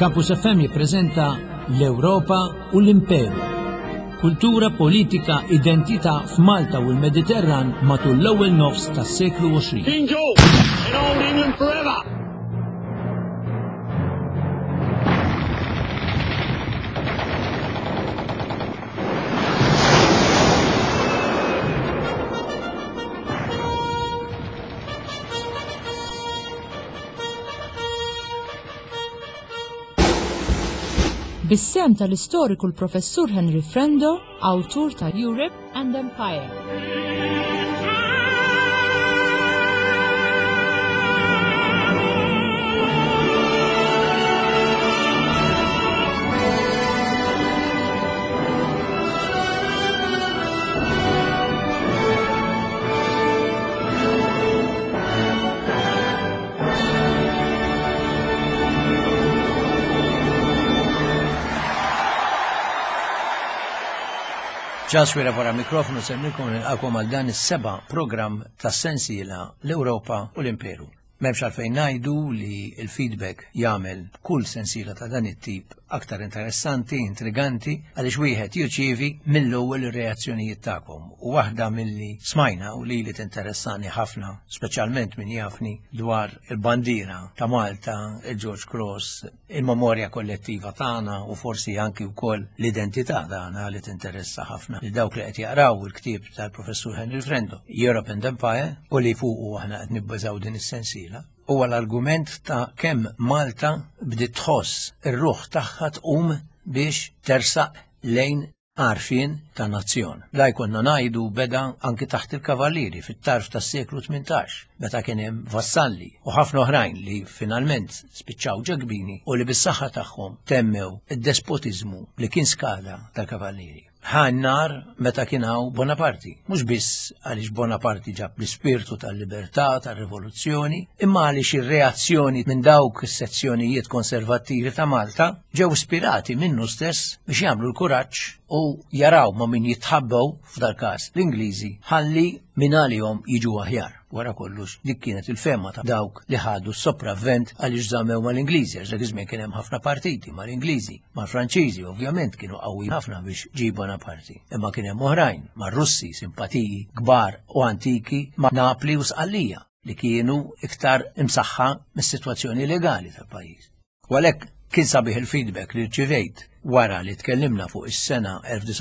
Campus FM jippreżenta l-Ewropa u l-Imperu. Kultura, politika, identità f'Malta u l-Mediterran matul l-ewwel nofs tas-seklu 20. King George and old England forever! Bis-sem tal-istoriku l-Professur Henry Frendo, awtur ta' Europe and Empire. Ġaswira wara mikrofonu semmikom nilqakom għal dan is-seba' programm tas-sensiela l-Ewropa u l-Imperu. M'hemmx għalfejn ngħidu li l-feedback jagħmel kull sensiela ta' dan it-tip aktar interessanti, intriganti, għaliex wieħed jirċievi mill-ewwel ir-reazzjonijiet tagħkom. U waħda milli smajna u li tinteressani ħafna, speċjalment min jafni dwar il-bandiera ta' Malta, il-George Cross, il-memorja kollettiva tagħna u forsi anki wkoll l-identità tagħna li tinteressa ħafna li dawk li qed jaqraw il-ktieb tal-Professur Henry Frendo, Europe and Empire, u li fuqu aħna qed nibbażaw din is-sensiela. Huwa l-argument ta' kemm Malta bdiet tħoss ir-ruħ tagħha tqum biex tersaq lejn għarfien ta' nazzjon. Da jkollna ngħidu beda anki taħt il-kavallieri fit-tarf tas-seklu 18, meta kien hemm vassalli u ħafna oħrajn li finalment spiċċaw ġegbini u li bis-saħħa tagħhom temmew id-despotiżmu li kien skada tal-kavallieri. Ħannar meta kien hawn Bonaparti, mhux biss għaliex Bonaparti ġab l-ispirtu tal-libertà, tar-rivoluzzjoni, imma għaliex ir-reazzjoni minn dawk is-sezzjonijiet konservattivi ta' Malta ġew ispirati minnu stess biex jagħmlu l-kuraġġ u jaraw ma' min jitħabbew f'dal każ l-Ingliżi ħalli minn għalihom jiġu aħjar. Wara kollox, dik kienet il-femma ta' dawk li ħadu s-sopravvent għaliex żammew mal-Ingliżi, għax dak iż-żmien kien hemm ħafna partiti mal-Ingliżi, mal-Franċiżi, ovvjament kienu qawwi ħafna biex ġibu Bonaparti. Imma kien hemm oħrajn mar-Russi simpatiji kbar u antiki ma' Napli u Sqallija li kienu iktar imsaħħa mis-sitwazzjoni legali tal-pajjiż. U għalhekk kien sabiħ il-feedback li rċivejt wara li tkellimna fuq is-sena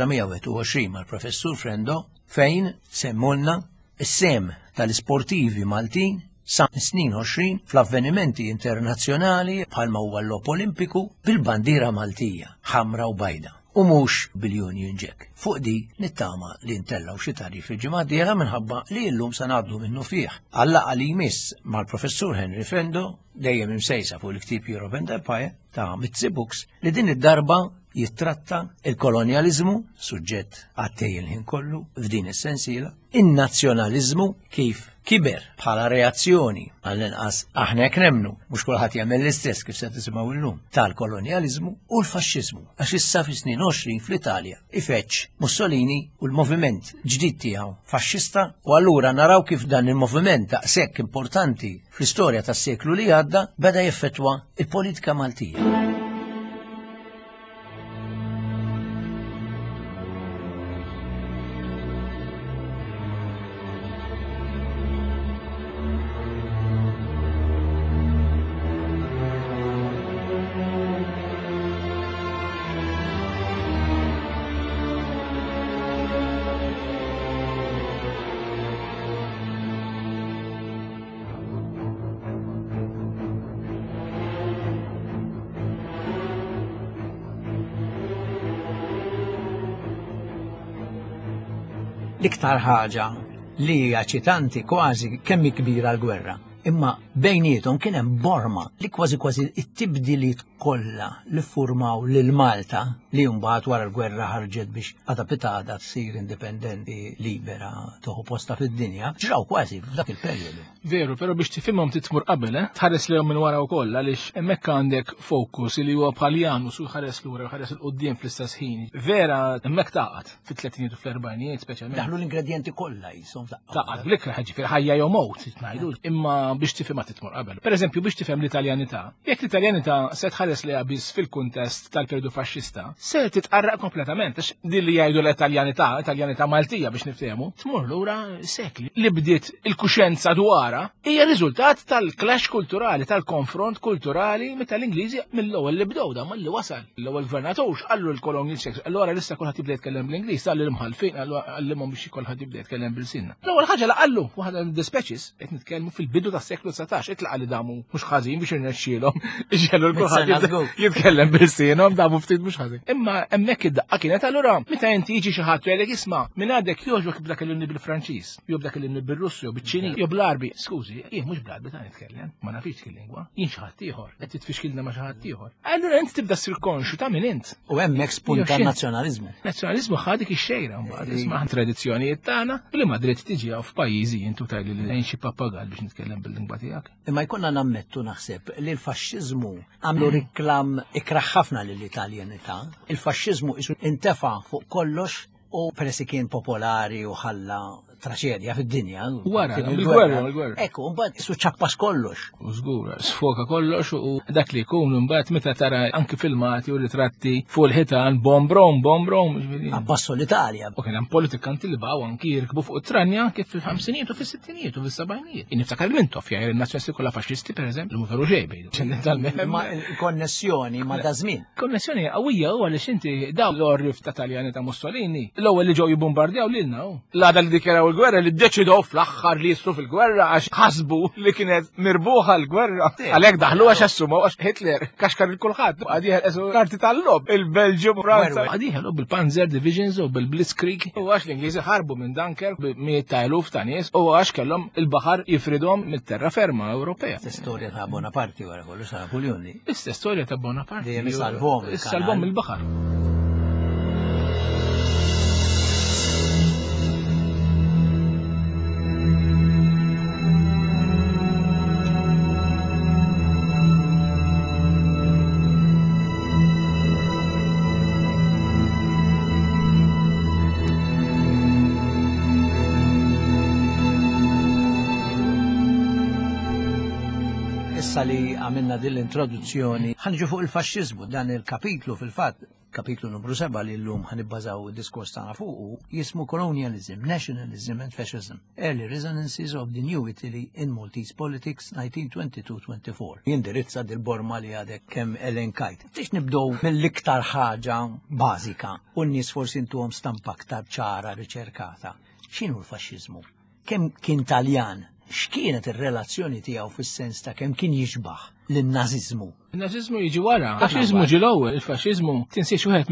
1921 mal-Professur Frendo fejn semmulna is-sem tal-isportivi Maltin sa' snin 20 fl-avvenimenti internazzjonali bħalma huwa l-logħob Olimpiku bil-bandiera Maltija, ħamra u bajda, u mhux bil-Union Jack. Fuq di nittama li ntellaw xi tarif il-ġimgħa dieħla minħabba li llum se ngħaddu minnu fih. Għallaqa li jmiss mal-Professur Henry Frendo dejjem imsejsa fuq il-ktieb Europe and Empire ta' Mitzi Books li din id-darba jittratta il-kolonializmu, suġġett għattej il-ħin kollu f'din is-sensiela, in-nazzjonaliżmu kif kiber bħala reazzjoni għall-inqas aħna jekk nemmnu mhux kulħadd jagħmel l-istess kif se tisimgħu llum tal-kolonializmu u l-faxxiżmu għax issa fi snin 20 fl-Italja ifeċċ Mussolini u l-moviment ġdid tiegħu faxxista u allura naraw kif dan il-moviment daqshekk importanti fl-istorja tas-seklu li għadda beda jeffettwa il-politika Maltija. L-iktar ħaġa li hija ċitanti kważi kemm kbira l-gwerra. Imma bejnietom kien hemm borma li kważi it-tibdiliet kollha li ffurmaw lil Malta li mbagħad wara l-gwerra ħarġet biex għadha pitada tsir indipendenti libera toħu posta fid-dinja, ġraw kważi f'dak il-perjodu. Veru, però biex tifhimhom titmur qabel, tħares lehom minn wara wkoll għaliex hemmhekk għandek fokus li huwa bħaljanus u ħares lura u ħares il-qudiem fl-istess ħin. Vera hemmhekk taqgħod fit-30 u fl-40 speċjalment. Daħlu l-ingredjenti kollha jisom taqgħod bl-ikra ħaġi fil-ħajja jew mowt ngħidu. Imma biex tifhem ma titmur qabel. Pereżempju biex tifhem l-Italjanità, jekk l-Italjanità se tħares li biss fil-kuntest tal-periodu faxxista, se titqarraq kompletament għax din li jgħidu l-Italjanità Maltija biex niftehmu, tmur lura sekli li bdiet il-kuxenza dwarha hija riżultat tal-clash kulturali, tal-konfront kulturali tal-Ingliżi mill-ewwel li bdew da malli wasal. L-ewwel gvernatur qallu l-colonial sex, allura lista kulħadd jibda jitkellem bl-Ingliż, tal l-imħalfin għallimhom biex kulħadd jibda jitkellem bil-sinna. L-ewwel ħaġa laqallu waħda mid-dispatches qed nitkellmu fil-bidu tas-seklu 19 itlaqa li damu mhux ħażin biex irnexxielhom iġelu l-kulħadd jitkellem bil-sinhom damu ftit mhux ħażin. Imma hemmhekk id-daqqa kienet allura meta inti jiġi xi ħadd jgħidlek isma' minn għadek jogħġbok jibda kellimni bil-Franċiż, jew bda kellimni bil-Russu jew biċ-Ċiniż jew bl-Arbi. Skużi, jien mhux bl-Arbi ta' nitkellem, ma nafx il-lingwa, jien xi ħadd ieħor, qed titfixkilna ma' xi ħadd ieħor. Allura inti tibda ssir konxu ta' min int. U hemmhekk spunt tan-nazzjonaliżmu. Nazzjonaliżmu ħadik ix-xejra mbagħad isma' tradizzjonijiet tagħna li ma dritt tiġi hawn f'pajjiżi intu tajli li xi pappagal biex nitkellem bil-lingwa tiegħek. Imma jkunna nammettu naħseb li l-faxxiżmu għamlu riklam ikraħ ħafna lill-Italjanità. Il-faxxiżmu isu intefa' fuq kollox u peress kien popolari u ħalla traċedja fid-dinja. Wara, il-gwerra. Ekku, mbagħad isu ċappas kollox. U żgur, sfoka kollox u dak li jkun mbagħad meta tara anki filmati u ritratti fuq il-ħitan bombrom. Abbassu l-Italja. U kien hemm politikanti li baqgħu anki jirkbu fuq it-tranja kif fil-ħamsinijiet u fis-sittinijiet u fis-sebgħinijiet. Niftakar Mintoff jgħid in-nazzjonisti kollha faxxisti pereżempju li ma veru xejn. Ma konnessjoni ma da żmien. Konnessjoni qawwija huwa li inti dawn l-orrif ta' Taljani ta' Mussolini l-ewwel li ġew jibbombardjaw lilna hu. L-għada li dikjaraw il-gwerra li ddeċidew fl-aħħar li jistru fil-gwerra għax ħasbu li kienet mirbuħa l-gwerra. Għalhekk daħlu għax assumaw għax Hitler kaxkar il-kulħadd. Għadih esu karti tal-lob il-Belġium u Franza. Għadih bil-Panzer Divisions u bil-Blitzkrieg. U għax l-Ingliżi ħarbu minn Dunkirk b'100,000 ta' nies u għax kellhom il-baħar jifridhom mit-terraferma Ewropea. Storja ta' Bonaparte wara kollu sa' Napoleon. Istess storja ta' Bonaparte. Dejjem isalvhom il-baħar. Issa li għamilna din l-introduzzjoni, ħanġu fuq il-faxxiżmu dan il-kapitlu fil-fatt, kapitlu numru 7 li l-lum ħanibbażaw il-diskors tagħna fuq jismu Colonialism, Nationalism and Fascism, Early Resonances of the New Italy in Maltese Politics 1922-24. Jindirizza dil-borma li għadek kemm elenkajt. Tix nibdow mill-iktar ħaġa bażika u n-nies forsi intuhom stampa aktar ċara riċerkata. X'inhu l-faxxiżmu? Kemm kien Taljan? X'kienet ir-relazzjoni tiegħu fis-sens ta' kemm kien jixbaħ lin-Nażiżmu? Il-Nażiżmu jiġi wara. Faxxiżmu ġi l-ewwel, il-faxxiżmu tinsiex wieħed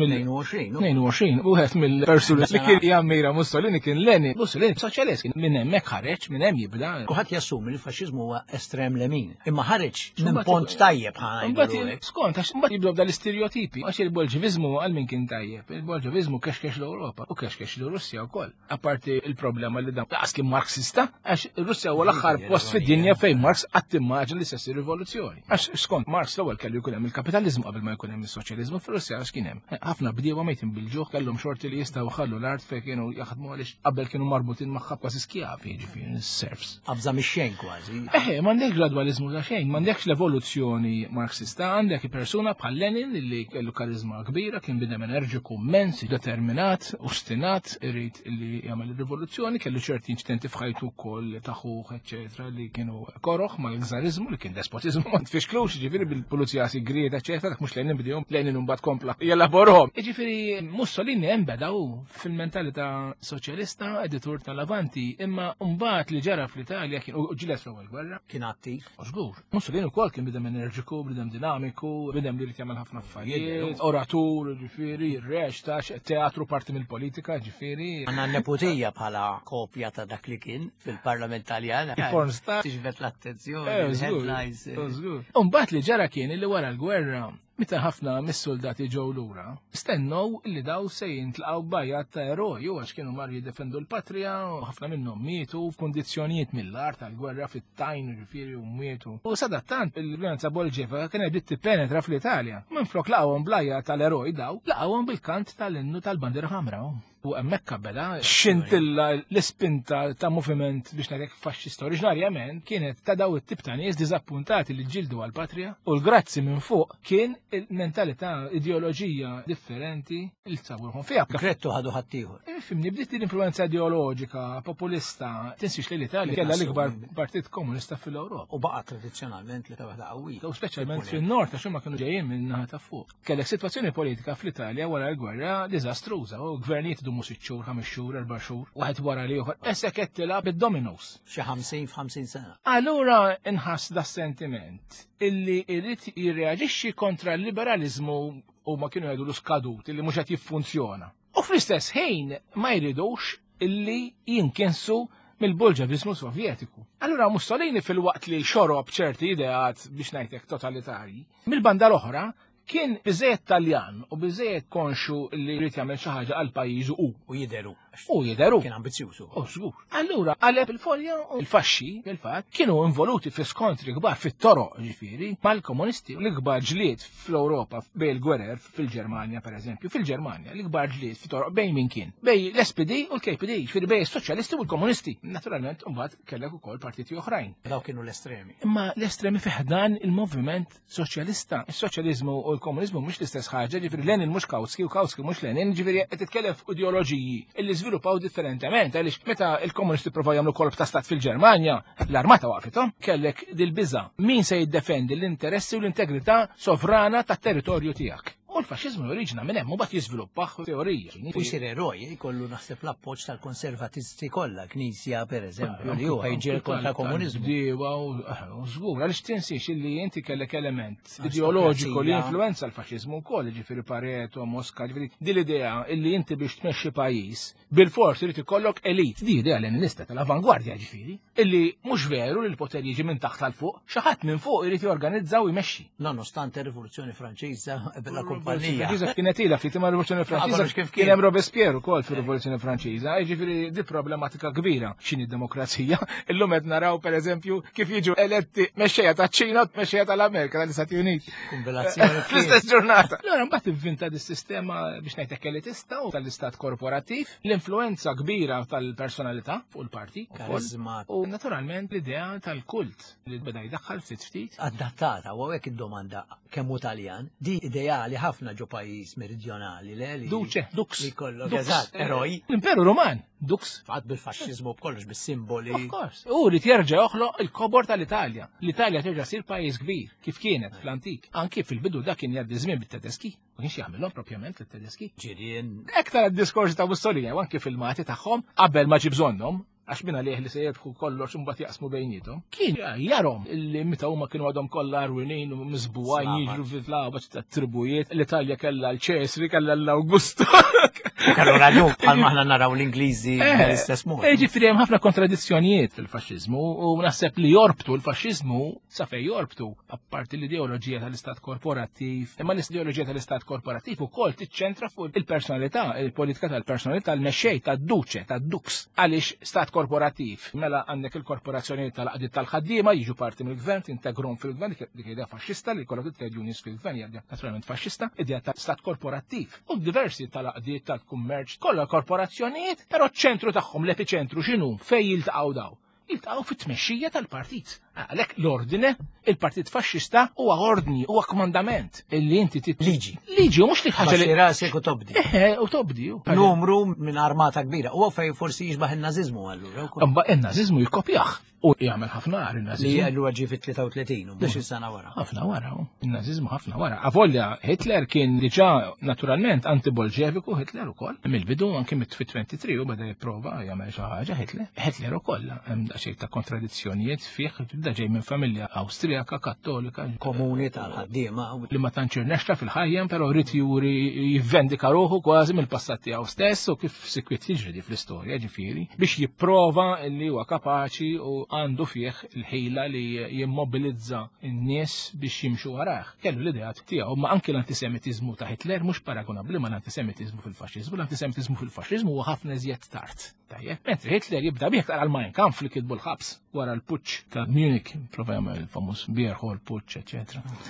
mill-22 wieħed mill-persuni li kien jammira Mussolini kien Lenin. Mussolini soċjalist kien minn hemmhekk ħareġ, minn hemm jibda. Kulħadd jassumi li l-faxxiżmu huwa estrem lemin, imma ħareġ minn pont tajjeb ħajdu. Skont għax imbagħad jibdew dal-istereotipi għax il-Bolġeviżmu għal min kien tajjeb. Il-Bolġeviżmu kexkex l-Ewropa u kexkex l-Russja wkoll. Apparti il-problema li dan daqs kien Marxista għax ir-Russja huwa l-aħħar post fid-dinja fejn Marx qatt timmaġina li se ssir rivoluzzjoni. Għax skont Marx l-ewwel kellu jkun hemm il-kapitaliżmu qabel ma jkun hemm is-soċjaliżmu fir-Russja għax kien hemm. Ħafna bdiewa mejtin bil-ġuħ kellhom xorti li jistgħu ħallu l-art fejn kienu jaħdmu għaliex qabel kienu marbutin magħha kważi skjavi jiġifieri is-serfs. Qabża mix-xejn kważi. M'għandekx gradwaliżmu ta' xejn, m'għandekx l-evoluzzjoni Marxista, għandek persuna bħal Lenin li kellu karizma kbira, kien bidem enerġiku immens, determinat, ostinat, irid li jagħmel ir-rivoluzzjoni, kellu ċerti inċidenti f'ħajtu wkoll taħuh, eċċetera, li kienu koroħ mal-gżarizmu li kien despotiżmu ma tfixklux, ġifieri bil-pulizija sigrieta, eċetera, dak mhux Lenin bidejhom Lenin imbagħad kompla jelaborhom. Jiġifieri Mussolini hemm bedaw fil-mentalità soċjalista, editur tal-Avanti, imma mbagħad li ġara fl-Italja kien ġilet fl-ewwel gwerra. Kien attiv. Żgur. Mussolini wkoll kien bidem energiku, bidem dinamiku, bidem li jrid jagħmel ħafna affarijiet, oratur, ġifieri, reċtax, teatru parti mill-politika, ġifieri. Għandna nepotija bħala kopja ta' dak li kien fil-Parlament Taljan. Tiġbed l-attenzjoni, headlines. Mbagħad li ġara kien li wara l-gwerra meta ħafna mis-soldati ġew lura, stennew li daw se jintlaqgħu bajjat ta' eroji għax kienu mar jiddefendu l-patrija u ħafna minnhom mietu f'kundizzjonijiet mill-art tal-gwerra fit-tajn ġifieri u mietu. U sadattant il-vjolenza Bolġeva kien qed tippenetra fl-Italja. Minflok laqgħuhom blajja tal-eroji daw, laqgħuhom bil-kant tal-innu tal-bandiera ħamra. U hemmhekk kabbela xintilla l-ispinta ta' moviment biex ngħidlek faxxista oriġinarjament kienet ta' daw it-tip ta' nies diżappuntati li ġildu għall-patrija u l-grazzi minn fuq kien il-mentalità ideoloġija differenti li tsawwurhom fiha. Grettu ħadu ħaddieħor. Fimni bdiet l-influenza ideoloġika populista tinsix li l-Italja kellha l-ikbar partit komunista fil-Ewropa. U baqa' tradizzjonalment li ta' waħda qawwija. U speċjalment fin-nord għax huma kienu ġejjin minn naħa ta' fuq. Kellek sitwazzjoni politika fl-Italja wara l-gwerra diżastruża u gvernijiet idumu 6 xhur, 5 xhur, 4 xhur, waħed wara li ieħor. Issa qed tilab bid-dominos. Xi 50 sena. Allura inħass da sentiment illi irrid jirreaġixxi kontra l-liberalizmu u ma kienu jgħidu l-skadut illi mhux qed jiffunzjona. U fl-istess ħin ma jridux illi jinkinsu mill-Bolġevizmu Sovjetiku. Allura Mussolini fil-waqt li xorob ċerti ideat biex ngħidlek totalitarji, mill-banda l-oħra kien biżejjed Taljan u biżejjed konxu li jrid jagħmel xi ħaġa għal pajjiżu u jideru. Kien ambizzjużu. Żgur. Allura għaleb il-folja u l-faxxi fil-fatt kienu involuti fi skontri kbar fit-toroq ġifieri mal-komunisti u l-ikbar ġlied fl-Ewropa bejn il-gwerer fil-Ġermanja pereżempju. Fil-Ġermanja l-ikbar ġlied fit-toroq bejn min kien? Bejn l-SPD u l-KPD, ġifieri bejn is-soċjalisti u l-komunisti. Naturalment imbagħad kellek ukoll partiti oħrajn. Daw kienu l-estremi. Imma l-estremi fiħdan il-moviment soċjalista. Is-soċjaliżmu u l-komuniżmu mhux l-istess ħaġa, ġifieri Lenin mhux Kautsky u Kautsky mhux Lenin, ġifieri qed titkellem f'ideoloġiji illi żviluppaw differentement għaliex meta l-komunisti provaw jagħmlu kolb ta' stat fil-Ġermanja, l-armata waqfithom, kellek dil-biża' min se jiddefendi l-interessi u l-integrità sovrana tat-territorju tiegħek. U l-faxxiżmu l-oriġina minn hemm u bat jiżviluppaħ teorija. U jsir eroj jkollu naħseb l-appoġġ tal-konservatisti kollha, Knisja pereżempju li huwa jġiel kontra komuniżmu. Diewa u żgur għaliex tinsiex illi inti kellek element ideoloġiku li influenza l-faxxiżmu wkoll, ġifieri Pareto, Mosca, ġifieri din l-idea illi inti biex tmexxi pajjiż bil-fors irid ikollok elit. Di idea leninista tal-avangwardja ġifieri, illi mhux veru li l-poter jiġi minn taħt tal fuq, xi ħadd minn fuq irid jorganizza u jmexxi. Nonostante rivoluzzjoni Franċiża kienet ilha ftit ma' rivoluzzjoni Franċiża kien hemm Robespierre ukoll fir-rivoluzzjoni Franċiża, jiġifieri di problematika kbira x'inhi d-demokrazija. Illum qed naraw pereżempju kif jiġu eletti mexxejja taċ-Ċina u mexxejja tal-Amerika tal-Istati Uniti. Fl-istess ġurnata. Allura mbagħad ivvinta dis-sistema biex ngħidlek elitista u tal-istat korporattiv, l-influenza kbira tal-personalità fuq il-parti u naturalment l-idea tal-kult li beda jdaħħal ftit. Adattata u hekk id-domanda kemm hu Taljan, di ideali ħafna ġo pajjiż meridjonali Duce, Dux. Li kollok eżatt, eroj. L-Imperu Roman, Dux. Fatt bil-faxxiżmu b'kollox bis-simboli. Of course. U rrid jerġa' joħloq il-kobor tal-Italja. L-Italja terġa' ssir pajjiż kbir kif kienet fl-antik. Anki fil-bidu dak kien jgħaddi żmien bit-Tedeski. Ma kienx jagħmilhom propjament lit-Tedeski. Ġirien. Ektar id-diskorsi ta' Mussolini u anki filmati tagħhom qabel ma ġib bżonnhom għax minna liħ li se jedħu kollox imbagħad jaqsmu bejnietom. Kien jarhom illi meta huma kienu għadhom kollha arwinin u miżbuwajn jiġru fil-labaġ tat-tribujiet. L-Italja kellha l-Ċesri, kellha l-Awgusto. Kellu raġun bħal aħna naraw l-Ingliżi bl-istess mod. Ġifieri hemm ħafna kontradizzjonijiet fil-faxxiżmu u naħseb li jorbtu l-faxxiżmu sa fejn jorbtu apparti l-ideoloġija tal-istat korporattiv. Imma l-ideoloġija tal-istat korporattiv ukoll tiċċentra fuq il-personalità, il-politika tal-personalità, l-mexxej tad-duċe, tad-dux għaliex stat korporattiv. Mela għandek il-korporazzjoni tal-qdiet tal-ħaddiema jiġu parti mill-gvern, tintegrum fil-gvern, dik idea faxxista li jkollok il-trade unions fil-gvern hija naturalment faxxista, idea ta' stat korporattiv. U diversi tal-qdiet tal-kummerċ kollha korporazzjonijiet, però ċ-ċentru tagħhom l-epiċentru x'inhu fejn jiltaqgħu daw. Jiltaqgħu fit-tmexxija tal-partit. Għalhekk l-ordine, il-partit faxxista huwa ordni, huwa komandament illi inti liġi. Liġi u mhux li ħaġa li rasek u tobdi. U tobdi. Numru minn armata kbira. U fejn forsi jiġbaħ in-nażiżmu allura. Imma in-nażiżmu jikkopjah. U jagħmel ħafna għar in-nażiżmu. Li għallu ġi fit-33 u mhux sena wara. Ħafna wara. In-nażiżmu ħafna wara. Avolja Hitler kien diġà naturalment anti-Bolġeviku Hitler ukoll. Mill-bidu anke fit-23 u beda jipprova jagħmel xi ħaġa Hitler. Hitler ukoll hemm xejn ta' kontradizzjonijiet fih da ġej minn familja Awstrijaka Kattolika komuni tal-ħaddiema li ma tantx irnexxa fil-ħajjem però rrid juri jivvendika ruħu kważi mill-passat tiegħu stess u kif sikwiet jiġri fl-istorja ġifieri biex jipprova li huwa kapaċi u għandu fih il-ħila li jimmobilizza n-nies biex jimxu warah. Kellu l-ideat tiegħu ma anke l-antisemitiżmu ta' Hitler mhux paragonabbli ma l-antisemitiżmu fil-faxxiżmu. L-antisemitiżmu fil-faxxiżmu huwa ħafna iżjed tard. Tajjeb, mentri Hitler jibda bih għal-Mein Kampf li kitbu l-ħabs wara l-puċċ ta' Munich, prova jagħmel il-famuż Bierhol puċċ, eċetera.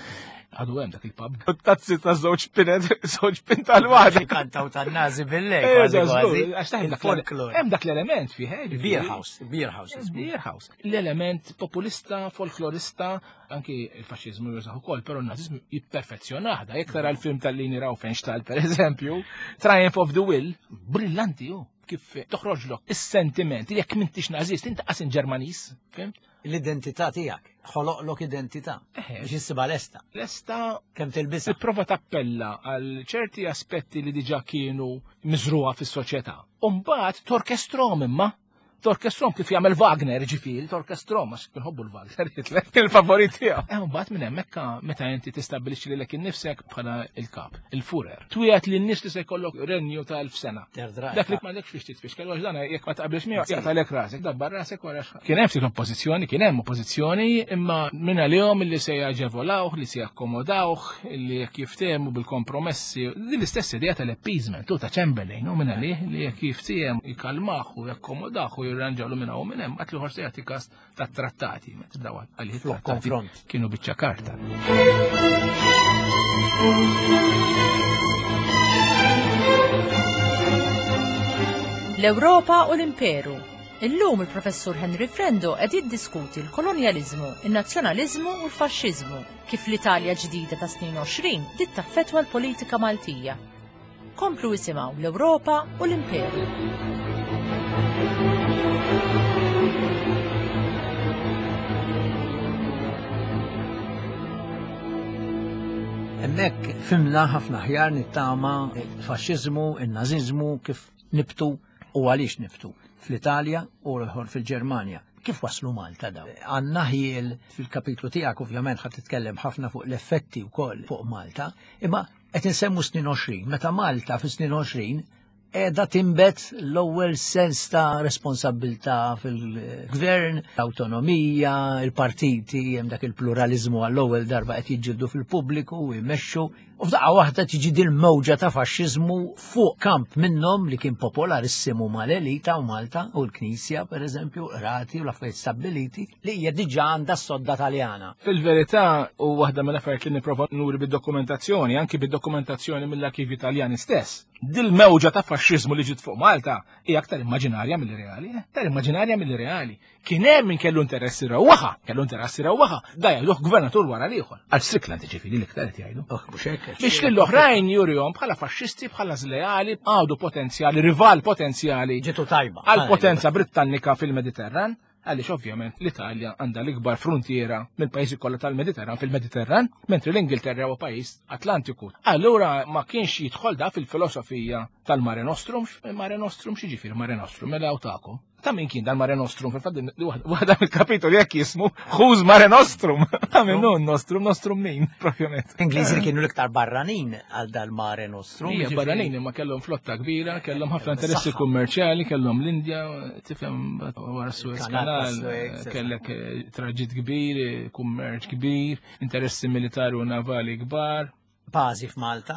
Għadu hemm dak il-pub. Tazzi ta' żewġ pin tal-waħda. Kantaw tan-nazi bil-lej. Għax taħdem folklore. hemm dak l-element fih. Beer house. Beer house. Beer house. L-element populista, folklorista, anki il-faxxiżmu jużaw ukoll, però n-naziżmu jipperfezzjonah. Jekk tara l-film tal-Lini Raufenstahl, per eżempju, Triumph of the Will, brillanti hu. Kif toħroġlok is-sentiment li jekk m'intix nażist inti qasin Ġermaniż, fimt? L-identità tiegħek, ħoloqlok identità. Biex issibha lesta. Lesta Kemm tilbisha. tipprova tappella għal ċerti aspetti li diġà kienu miżruha fis-soċjetà. U mbagħad torkestrom imma. Torkestrom kif jagħmel Wagner ġifieri, torkestrom għax kinħobbu l-Wagner Hitler, il-favorit tiegħu. Mbagħad minn hemmhekk meta inti tistabbilixxi lilek innifsek bħala il-kap, il-Führer. Twiegħed lin nies li se jkollok renju ta' 1000 sena. Dak li m'għandekx fiex titfix, kellux dan jekk ma taqabilx miegħu jaqtalek rasek, dabbar rasek wara kien hemm ftit oppożizzjoni, kien hemm oppożizzjoni, imma minn għalihom li se jaġevolawh, li se jakkomodawh, li jekk jiftehmu bil-kompromessi, din l-istess idea tal-appeasement u ta' Chamberlain u minn għalih li jekk jiftehmu jikkalmah u jakkomodawh jirranġawlu minn hawn minn hemm qatt li ħorsi jagħti każ tat-trattati meta daw għalih konfront kienu biċċa karta. L-Ewropa u l-Imperu. Illum il-professur Henry Frendo qed jiddiskuti l-kolonjaliżmu, in-nazzjonaliżmu u l-faxxiżmu kif l-Italja ġdida ta' snin 20 tittaffettwa l-politika Maltija. Komplu isimgħu l-Ewropa u l-Imperu. Hemmhekk fimna ħafna ħjar nittama il-faxxiżmu, in-naziżmu kif nibtu u għaliex nibtu fl-Italja u l-ħor fil-Ġermanja. Kif waslu Malta daw? Għanna ħiel fil-kapitlu tiegħek ovvjament ħadd titkellem ħafna fuq l-effetti wkoll fuq Malta, imma qed insemmu snin 20. Meta Malta fi snin 20 qiegħda timbet l-ewwel sens ta' responsabilità fil-gvern, autonomija, il-partiti, hemm dak il-pluralizmu għall-ewwel darba qed jiġġieldu fil-pubbliku u jmexxu. U f'daqqa waħda tiġi din mewġa ta' faxxiżmu fuq kamp minnhom li kien popolarissimu mal-elita u Malta u l-Knisja pereżempju, rati u l-affarijiet stabbiliti li hija diġà għandha s-sodda Taljana. Fil-verità u waħda mill-affarijiet li nipprova nuri bid-dokumentazzjoni, anki bid-dokumentazzjoni mill-arkivi Taljani stess. Dil-mewġa ta' faxxiżmu li ġiet fuq Malta hija aktar immaġinarja mill-reali, aktar immaġinarja mill-reali. Kien hemm min kellu interessi rawwaħa, da jgħiduh gvernatur wara l-ieħor. Għal Strickland ġifieri l-iktar qed jgħidu. Biex lill-oħrajn jurihom bħala faxxisti, bħala żleali, għadu potenzjali, rival potenzjali ġitu tajba għal potenza Britannika fil-Mediterran, għaliex ovvjament l-Italja għandha l-ikbar frontiera mill-pajjiżi kollha tal-Mediterran fil-Mediterran, mentri l-Ingilterra huwa pajjiż Atlantiku. Allura ma kienx jidħol da fil-filosofija tal-Mare Nostrum, Mare Nostrum x'jiġifieri Mare Nostrum mela tagħkom. Ta' min kien dal-Mare Nostrum, fil-fatt waħda mill-kapitoli jekk jismu Who's Mare Nostrum? Ta' min non Nostrum, Nostrum min, propjament. Ingliżi kienu l-iktar barranin għal dal-Mare Nostrum. Hija barranin imma kellhom flotta kbira, kellhom ħafna interessi kummerċjali, kellhom l-Indja, tifhem wara Suez Kanal, kellek traġit kbir, kummerċ kbir, interessi militari u navali kbar. Bażi f'Malta.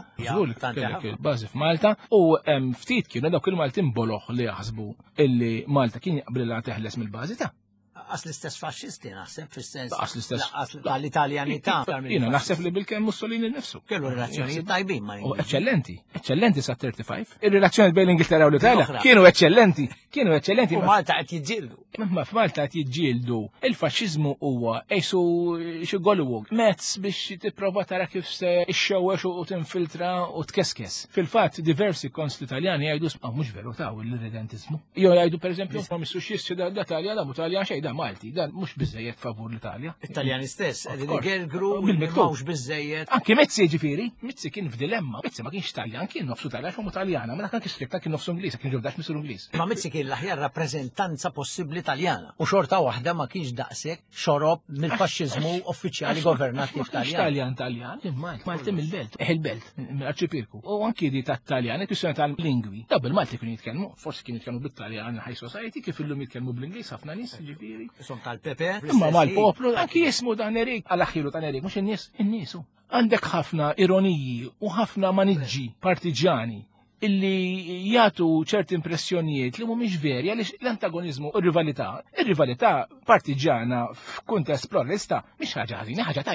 Bażi f'Malta u ftit kienu dawk il-Maltin boloħ li jaħsbu illi Malta kien jaqbilha teħles mill-bażi ta'. Qas l-istess faxxisti naħseb fis-sens. Qas l-istess. Tal-Italjanità. Jiena naħseb li bil-kemm Mussolini nnifsu. Kellu relazzjonijiet tajbin ma' eċċellenti, eċċellenti sa' 35. Ir-relazzjoni bejn l-Ingilterra u l-Italja kienu eċċellenti, U Malta qed jiġġieldu. Ma f'Malta qed jiġġieldu. Il-faxxiżmu huwa qisu xi Gollywog mezz biex tipprova tara kif se ixxewwex u tinfiltra u tkeskes. Fil-fatt diversi konsli Taljani jgħidu mhux veru taw il-redentizmu. Jew jgħidu pereżempju ma missuxxissi da Talja da Taljan xejn da Malti, dan mhux biżejjed favur l-Italja. Italjani stess, gergru mhux biżejjed. Anke Mezzi ġifieri, Mezzi kien f'dilemma. Mezzi ma kienx Taljan, kien nofsu Taljan u Taljana, ma kien strikta kien nofsu Ingliż, kien ġewdax misur Ingliż. Ma Mezzi kien l-aħjar rappreżentanza possibbli Taljana. U xorta waħda ma kienx daqshekk xorob mill-faxxiżmu uffiċjali governattiv Taljan. Taljan, Malti mill-belt, il-belt, mill-arċipirku. U anki di tat-Taljan, kwistjoni tal-lingwi. Da bil-Malti kienu jitkellmu, forsi kienu jitkellmu bit-Taljan high society, kif illum jitkellmu bl-Ingliż ħafna nies ġifieri. Isom tal-Pepe. Imma mal-poplu, anki jismu dan Erik, għal-aħħiru ta' Erik, mhux in-nies. Għandek ħafna ironiji u ħafna maniġġi partiġani illi jagħtu ċerti impressjonijiet li mhumiex veri għaliex l-antagonizmu u r-rivalità partiġana f'kuntest pluralista mhix ħaġa ħażina, ħaġa tajba.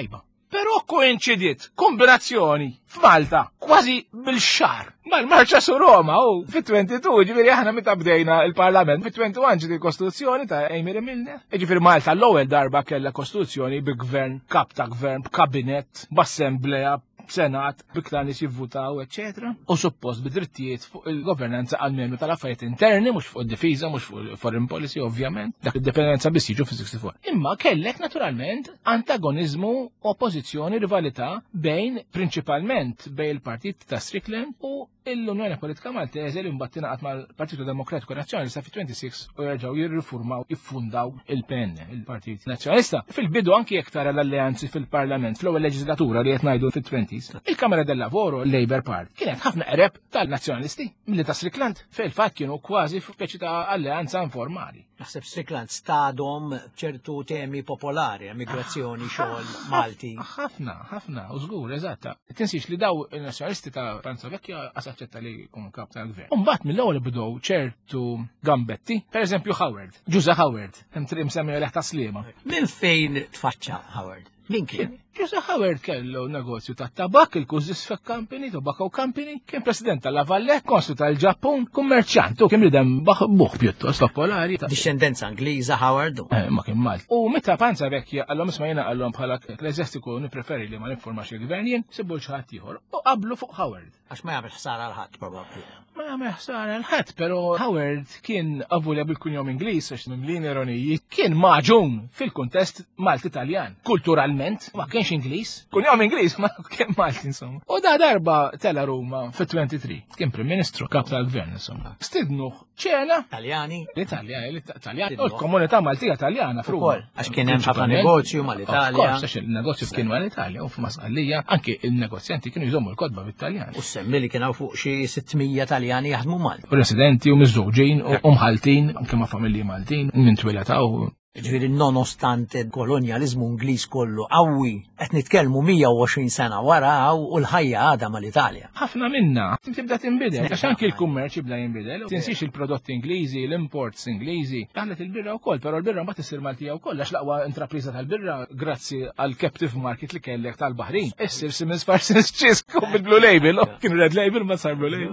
Però koinċidiet, kombinazzjoni f'Malta, kważi bil-xar. Mal-marċa su Roma, u fit-22, ġifiri aħna meta bdejna il-Parlament, fit-21 ġidi kostituzzjoni ta' Emir Milner. Ġifiri Malta l-ewwel darba kella kostituzzjoni bi gvern, kap ta' gvern, kabinet, b'assembleja, senat, biktar nis jivvutaw, etc. U suppost bidrittijiet fuq il-governanza għal-menu tal-affarijiet interni, mux fuq id-difiża, mux fuq il-foreign policy, ovvjament. Dak id-dependenza biss jiġu fi 64. Imma kellek naturalment antagonizmu, oppożizzjoni, rivalità bejn prinċipalment bejn il-partit ta' Strickland u l-Unjoni Politika Maltese li mbagħad tingħaqad mal-Partitu Demokratiku Nazzjonalista fi-26 u jerġgħu jirriformaw, jiffundaw il-PN, il-Partit Nazzjonalista. Fil-bidu anki jekk tara l-alleanzi fil-Parlament fl-ewwel leġislatura li qed ngħidu fit-20s. Il-Kamera del Lavoro, il-Labour Party, kienet ħafna qreb tal-nazzjonalisti milli ta' Strickland. Fil-fatt kienu kważi f'peċi ta' alleanza informali. Naħseb Strickland stadhom ċertu temi popolari, immigrazzjoni, xogħol, Malti. Ħafna, u żgur, eżatta. Tinsix li daw il-nazzjonalisti ta' Franza Vecchia aċċetta li jkun kap tal-gvern. Mbagħad mill-ewwel bidew ċertu gambetti, pereżempju Howard, Giuseppe Howard, hemm trim semmi leħ ta' Sliema. Minn fejn tfaċċa Howard? Min kien? Giuseppe Howard kellu negozju ta' tabak, il-Kuzisfek Company, Tobacco Company, kien president tal-Lavalle, konsul tal-Ġappun, kummerċant, u kien ridem buħ pjuttost popolari. Discendenza Angliża Howard. Ma kien Malti. U meta Panza Vecchia għallhom isma' jiena għallhom bħala eklezjastiku nippreferi li ma ninformax il-gvern jien, sibbu l-ħadd ieħor u qablu fuq Howard. Għax ma jagħmel ħsara l-ħadd probabbli. Ma jagħmel ħsara l-ħadd, però Howard kien avulja bil-kunjom Ingliż għax mimlin ironiji, kien maġun fil-kuntest Malti-Taljan. Kulturalment ma kienx Ingliż, kunjom Ingliż ma kien Malti insomma. U da darba tela Ruma fit-23, kien Prim Ministru, kap tal-gvern insomma. Stidnu ċena Taljani. L-Italjani, u l-komunità Maltija Taljana f'Ruma. Għax kien hemm ħafna negozju mal-Italja. Għax il-negozju kien mal-Italja u f'Masqallija anke il-negozjanti kienu jżommu l-kodba bit-Taljan. U semmi li kien hawn fuq xi 600 Taljani jaħdmu Malta. Residenti u miżżewġin u mħaltin, anke ma' familji Maltin, minn twiletaw. Ġifieri nonostante l-kolonjaliżmu Ingliż kollu qawwi qed nitkellmu 120 sena wara u l-ħajja għadha mal-Italja. Ħafna minna tibda tinbidel, għax anke l-kummerċ jibda jinbidel. Tinsix il-prodotti Ingliżi, l-imports Ingliżi. Għamlet il-birra wkoll, però l-birra mbagħad issir Maltija wkoll għax l-aqwa intrapriża tal-birra grazzi għal captive market li kellek tal-Baħrin. Issir Simmons Parsons Cisco bil-Blue Label, kien Red Label ma sar Blue Label.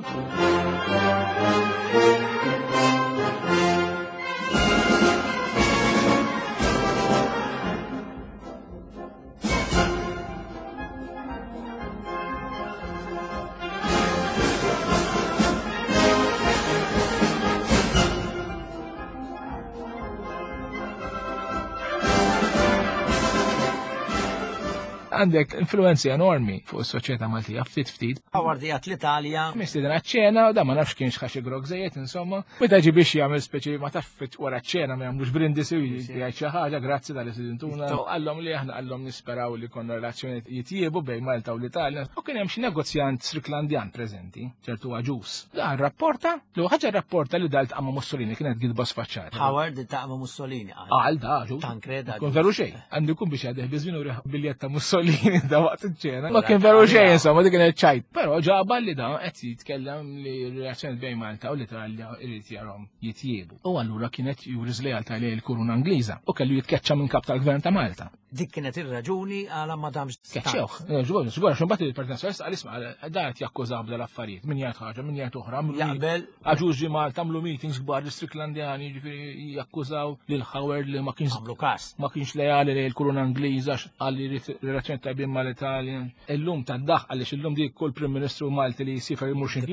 Għandek influenzi enormi fuq is-soċjetà Maltija ftit. Howard jgħat l-Italja. Mistieden għaċ-ċena u da ma nafx kienx ħaxi grog żejjed insomma. Meta ġi biex jagħmel speċi ma taf wara ċ-ċena ma jagħmlux brindis u jgħid xi ħaġa grazzi tal-istudentuna. Għallhom li aħna għallhom nisperaw li konna relazzjonijiet jitjiebu bejn Malta u l-Italja. U kien hemm xi negozjant Stricklandjan preżenti, ċertu Aġus. Da rrapporta, li ħaġa rrapporta li dalt għamma Mussolini kienet gidba sfaċċata. Howard taqma Mussolini. Għal da Aġus. Tankreda. Kun veru xejn. Għandu jkun biex jgħadeh biżminu biljett ta' Mussolini da waqt il-ċena. Ma kien veru xejn insomma dik kienet ċajt. Però ġaba li da qed jitkellem li r-relazzjoni bejn Malta u l-Italja irid jarhom jitjiebu. U allura kienet juris lejal li l-kuruna Angliża u kellu jitkeċċa minn kap tal-gvern ta' Malta. Dik kienet ir-raġuni għal Madam Keċċewh. Żgur għax imbagħad il-Partit Nazzjonalista qal isma' da qed jakkużaw bla l-affarijiet minn jgħid ħaġa minn jgħid oħra. Jaqbel Aġuż ġie Malta għamlu meetings kbar l-Stricklandjani jiġifieri jakkużaw lil Howard li ma kienx lejali lejn il-kuruna Angliża għal li relazzjoni tajbin mal-Italja. Illum tad-daħ għaliex illum dik kull Prim Ministru Malti li jsifer imur xi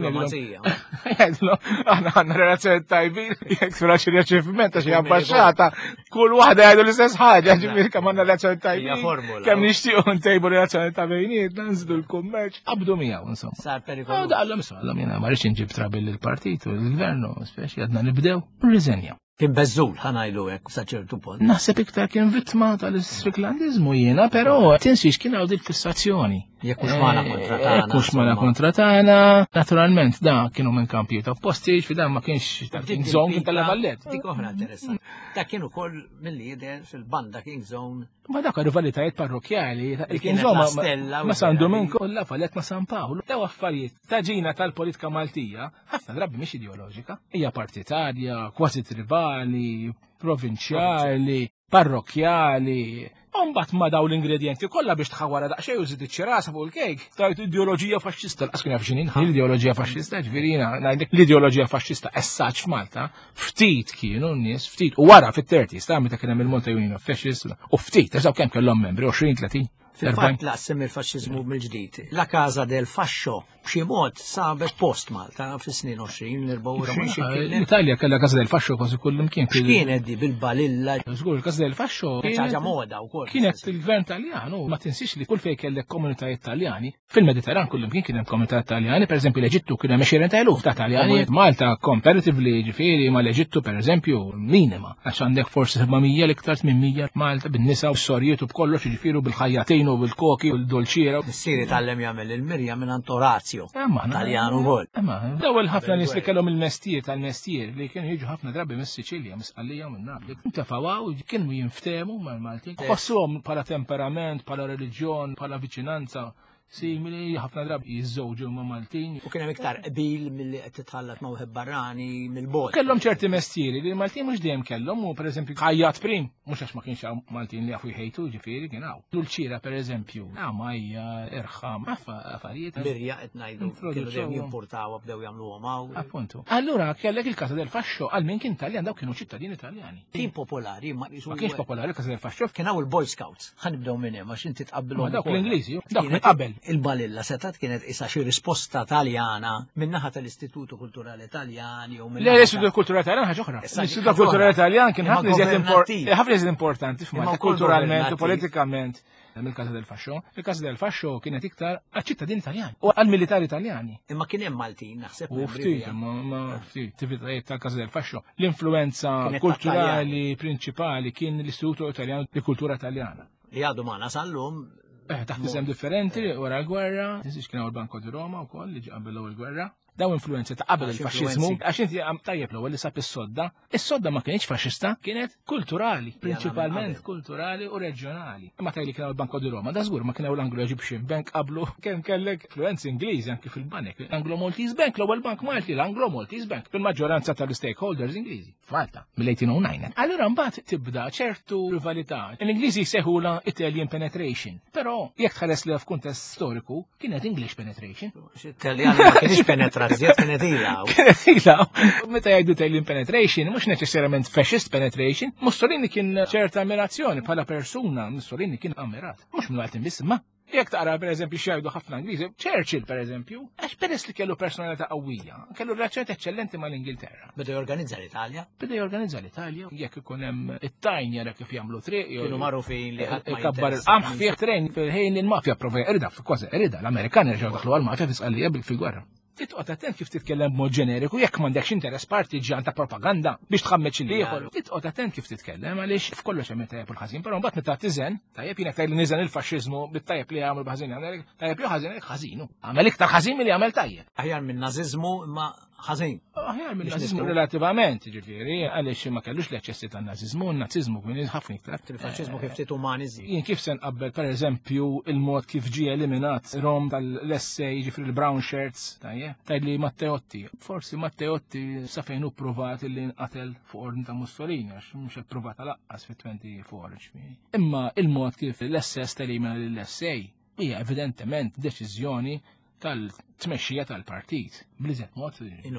aħna għandna relazzjoni tajbin, jekk tura xi riċeviment xi ambaxxata, kull waħda jgħidu l-istess ħaġa, ġifieri kemm għandna relazzjoni tajbin. Kemm nixtiequ ntejbu relazzjoni ta' bejnietna, nżidu l-kummerċ, qabdu miegħu insomma. Sar perikolu. Daqallhom isma' jiena ma rridx inġib trabil lill-partit u l-gvernu, speċi għadna nibdew u rriżenja. Kien beżżul ħanajlu hekk sa ċertu punt. Naħseb iktar kien vittma tal-Stricklandizmu jiena, però tinsix kien hawn fissazzjoni. Jekk hux magħna kontra tagħna. Jekk hux magħna kontra tagħna, naturalment da kienu minn kampijiet opposti, fi dan ma kienx King Zone kien tal-Lavallet. Dik oħra interessanti. Dak kienu wkoll mill-lider fil-banda King Zone. Ma dak rivalitajiet parrokjali, King Zone ma San Domingo u Lavallet ma San Paolo. Daw affarijiet ta' ġina tal-politika Maltija, ħafna drabi mhix ideoloġika, hija partitarja, kważi tribali, provinċjali, parrokjali, Mbagħad ma daw l-ingredienti kollha biex tħawwara daqsxejn u żid iċ-ċirasa fuq il-kejk. Tajt ideoloġija faxxista. Laqas kien jaf x'inhi l-ideoloġija faxxista, ġifieri ngħidlek l-ideoloġija faxxista essaġġ f'Malta ftit kienu n-nies, ftit u wara fit-30s ta' meta kien hemm il-Malta Union of Fascists u ftit, eżaw kemm kellhom membri 20-30. Fil-fatt laqsem il-faxxiżmu mill-ġdid. La Casa del Fascio b'xi mod sabet post Malta fis-snin 20-24. L-Italja kellha Casa del Fascio kważi kullim kien. X'kienet di bil-balilla? Żgur il-Casa del Fascio ħaġa moda wkoll. Kienet il-gvern Taljan u ma tinsix li kull fejn kellek komunitajiet Taljani. Fil-Mediterran kullim kien hemm komunitajiet Taljani, pereżempju l-Eġittu kien hemm 20,000 ta' Taljani. Malta comparatively ġifieri mal-Eġittu pereżempju minima. Għax għandek forsi 700 l-iktar 800 Malta bin-nisa u s-sorjiet u b'kollox ġifieri bil-ħajjatin u bil-koki u l-dolċiera. Missieri tallem jagħmel il-Mirja minn Antorazio. Taljan ukoll. Dawel ħafna nies li kellhom il-mestier tal-mestier li kienu jiġu ħafna drabi mis-Siċilja, mis-Qallija u minn Napoli. Intafawaw kienu jinftehmu mal-Maltin. Ħossuhom bħala temperament, bħala reliġjon, bħala viċinanza. Simili ħafna drabi jiżżewġu ma' Maltin. U kien hemm iktar qbil milli qed titħallat mawħeb barrani mill-bot. Kellhom ċerti mestieri li l-Maltin mhux dejjem kellhom u pereżempju ħajjat prim, mhux għax ma kienx hawn Maltin li jafu jħejtu ġifieri kien hawn. Dulċira pereżempju, Majja, Irħam, affarijiet. Mirja qed ngħidu kienu dejjem jimpurtaw bdew jagħmluhom hawn. Appuntu. Allura kellek il-Casa del Fascio għal min kien Taljan daw kienu ċittadini Taljani. Kien popolari ma kienx popolari il-Casa del Fascio. Kien hawn il-Boy Scouts. Ħanibdew minn hemm għax inti tqabbilhom. Dawk l-Ingliżi, dawk minn qabel. Il-balilla kienet isa xi risposta Taljana minnaħa tal-Istitutu Kulturali Taljani u minnaħa. L-Istitutu Kulturali Taljan ħaġa oħra. L-Istitutu Kulturali Taljan kien ħafna iżjed importanti f'Malta kulturalment u politikament. Mill-Casa del Fascio. Il-Casa del Fascio kienet iktar għaċ-ċittadini Taljani u għall-militari Taljani. Imma kien hemm Maltin naħseb. U ftit, ma ftit tivitajiet tal-Casa del Fascio. L-influenza kulturali prinċipali kien l-Istitutu Taljan li Kultura Taljana. Li għadu ma nasallum. Taħt isem differenti wara l-gwerra, tiżix kien il-Banko di Roma wkoll li ġi qabel l-gwerra. Daw influenzi ta' qabel il-faxxiżmu, għax inti tajjeb l-ewwel li sab is-sodda. Is-sodda ma kienx faxxista, kienet kulturali, prinċipalment kulturali u reġjonali. Imma tajli kien il-Banko di Roma, da żgur ma kien l-Anglo Egyptian Bank qablu kemm kellek influenzi Ingliżi anke fil-banek. L-Anglo Maltese Bank, l-ewwel bank Malti, l-Anglo Maltese Bank, fil-maġġoranza tal-stakeholders Ingliżi. F'Malta, mill-1809. Allura mbagħad tibda ċertu rivalità. L-Ingliżi seħula Italian penetration, però jekk tħares li f'kuntest storiku kienet English penetration. Italjani ma kienx penetra. Meta jgħidu Italian penetration, mhux neċessarjament fascist penetration, Mussolini kien ċerta ammirazzjoni bħala persuna, Mussolini kien ammirat. Mhux minn Maltin biss, ma jekk taqra pereżempju x'jgħidu ħafna Ingliżi, Churchill pereżempju, għax peress li kellu personalità qawwija, kellu relazzjoni eċċellenti mal-Ingilterra. Beda jorganizza l-Italja? Beda jorganizza l-Italja, jekk ikun hemm it-tajn jara kif jagħmlu triq. Kienu magħrufin li ħadd kabbar il-qamħ fih tren fil-ħin li l-mafja provja irda, kważi irda, l-Amerikani rġgħu daħlu għall-mafja fisqallija fil-gwerra. Titqgħod attent kif titkellem b'mod ġeneriku jekk m'għandekx interess partiġan ta' propaganda biex tħammeċ il-ieħor. Titqgħod attent kif titkellem għaliex f'kollox hemm tajjeb u l-ħażin, però mbagħad meta tiżen, tajjeb jiena tgħid li niżen il-faxxiżmu bit-tajjeb li jagħmel b'ħażin jagħmel tajjeb jew ħażin ħażinu. Għamel iktar ħażin milli jagħmel tajjeb. Aħjar minn nażiżmu imma ħażin. Aħjar minn nażiżmu relattivament, ġifieri, għaliex ma kellux l-eċċessi tan-nażiżmu, n-naziżmu kien ħafna iktar. Il-faxxiżmu kif ftit umaniżi. Jien kif se nqabbel pereżempju il-mod kif ġie eliminat Rom tal-essej ġifieri il-brown shirts, tajjeb li Matteotti. Forsi Matteotti sa fejn hu provat li nqatel fuq ordni ta' Mussolini għax mhux ppruvata laqqas fit-24. Imma il-mod kif l-SS telimina lill-essej hija evidentement deċiżjoni tal-tmexxija tal-partit. Bliżet mod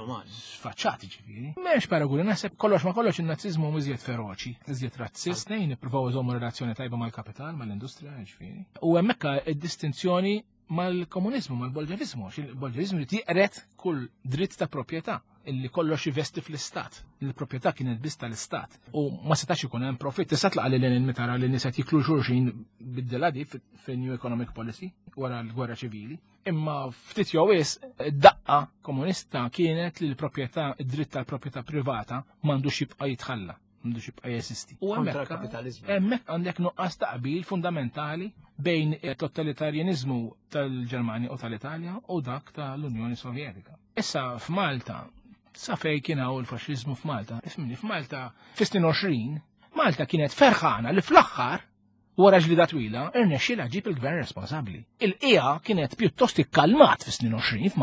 sfaċċati ġifieri. M'hemmx paraguni naħseb kollox ma kollox in-nazziżmu miżjed feroċi, iżjed razzist, nejn ippruvaw iżommu relazzjoni tajba mal-kapital, mal-industrija ġifieri. U hemmhekk id-distinzjoni mal-komunizmu, mal-bolġevizmu, il-bolġevizmu li tiqret kull dritt ta' proprjetà illi kollox jivesti fl-istat. Il-proprjetà kienet biss tal-istat. U ma setax ikun hemm profitt. Tista' tlaqa lil il-mitara li nies qed jiklu xulxin bid-deladi fin-New Economic Policy wara l-Gwerra Ċivili. Imma ftit jew wis daqqa komunista kienet li l-proprjetà, id-dritt tal-proprjetà privata m'għandux jibqa' jitħalla. M'għandux jibqa' jeżisti. U hemmhekk għandek nuqqas taqbil fundamentali bejn it-totalitarjanizmu tal-Ġermanja u tal-Italja u dak tal-Unjoni Sovjetika. Issa f'Malta, sa fej kien hawn il-faxxiżmu f'Malta, ismini f'Malta fis-22, Malta kienet ferħana li fl-aħħar wara ġlida twila irnexxielha ġib il-gvern responsabbli. Il-qija kienet pjuttost ikkalmat fis-22 f'Malta.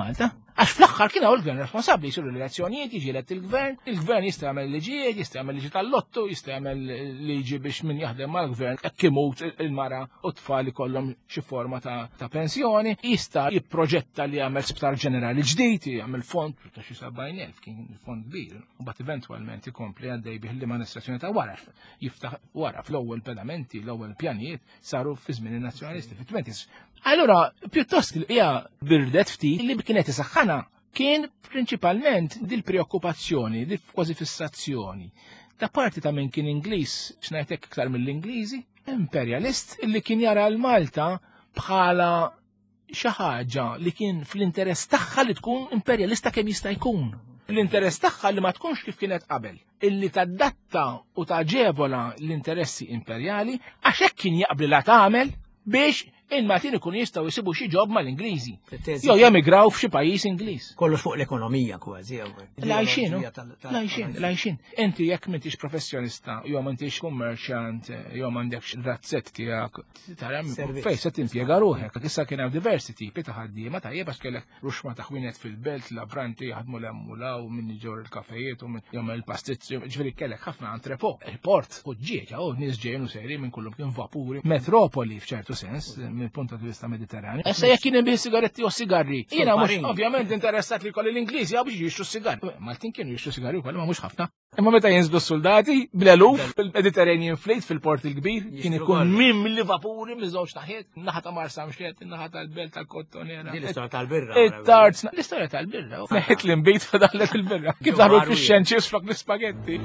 Għax fl-aħħar kien hawn il-gvern responsabbli jsiru l-elezzjonijiet, jiġi elett il-gvern jista' jagħmel liġijiet, jista' jagħmel liġi tal-lottu, jista' jagħmel liġi biex min jaħdem mal-gvern hekk imut il-mara u t-tfal ikollhom xi forma ta' pensjoni, jista' jipproġetta li jagħmel sptar ġenerali ġdid, jagħmel fond ta' xi 70,000 kien fond kbir, u bat eventwalment ikompli għaddej bih l-amministrazzjoni ta' wara jiftaħ wara fl-ewwel pedamenti, l-ewwel pjanijiet saru fi żmien in-nazzjonalisti fit-20s. Allura, pjuttost hija birdet ftit li kienet isaħħana kien prinċipalment dil-preokkupazzjoni, dil-kważi fissazzjoni. Da parti ta' min kien Ingliż, x'ngħidlek iktar mill-Ingliżi, imperialist illi kien jara l-Malta bħala xi ħaġa li kien fl-interess tagħha li tkun imperjalista kemm jista' jkun. L-interess tagħha li ma tkunx kif kienet qabel, illi tadatta u taġevola l-interessi imperjali għax hekk kien jaqbli la tagħmel biex il-Maltin ikun jistgħu jsibu xi ġob mal-Ingliżi. Jew jemigraw f'xi pajjiż Ingliż. Kollox fuq l-ekonomija kważi. Lajxin. Inti jekk m'intix professjonista, jew m'intix kummerċant, jew m'għandekx razzett tiegħek, tara fejn se timpjega ruħek. Issa kien hemm diversi tipi ta' ħaddiema tajjeb għax kellek ruxma ta' ħwienet fil-belt, labranti jaħdmu l-emmulaw minn ġewwa il-kafejiet u minn jagħmel il-pastizzi, ġifieri kellek ħafna antrepo. Il-port u ġieġ, nies ġejjin u sejrin minn kullhom kien vapuri, metropoli f'ċertu sens mill-punt di vista mediterraneo. Issa jekk kien bi sigaretti u sigarri. Jiena mhux ovvjament interessat li kolli l-Ingliżi għaw biex jixtru sigarri. Maltin kienu jixtru sigarri wkoll ma mhux ħafna. Imma meta jinżlu s-soldati bl-eluf fil-Mediterranean Fleet fil-port il-kbir kien ikun min mill-vapuri miż-żewġ naħiet, naħa ta' Marsa Mxet, naħa tal-Belt tal-Kottonera. L-istorja tal-birra. It-tarts, l-istorja tal-birra. Neħet l-imbejt fadallet il-birra. Kif daħlu fix-xenċi flok l-spaghetti.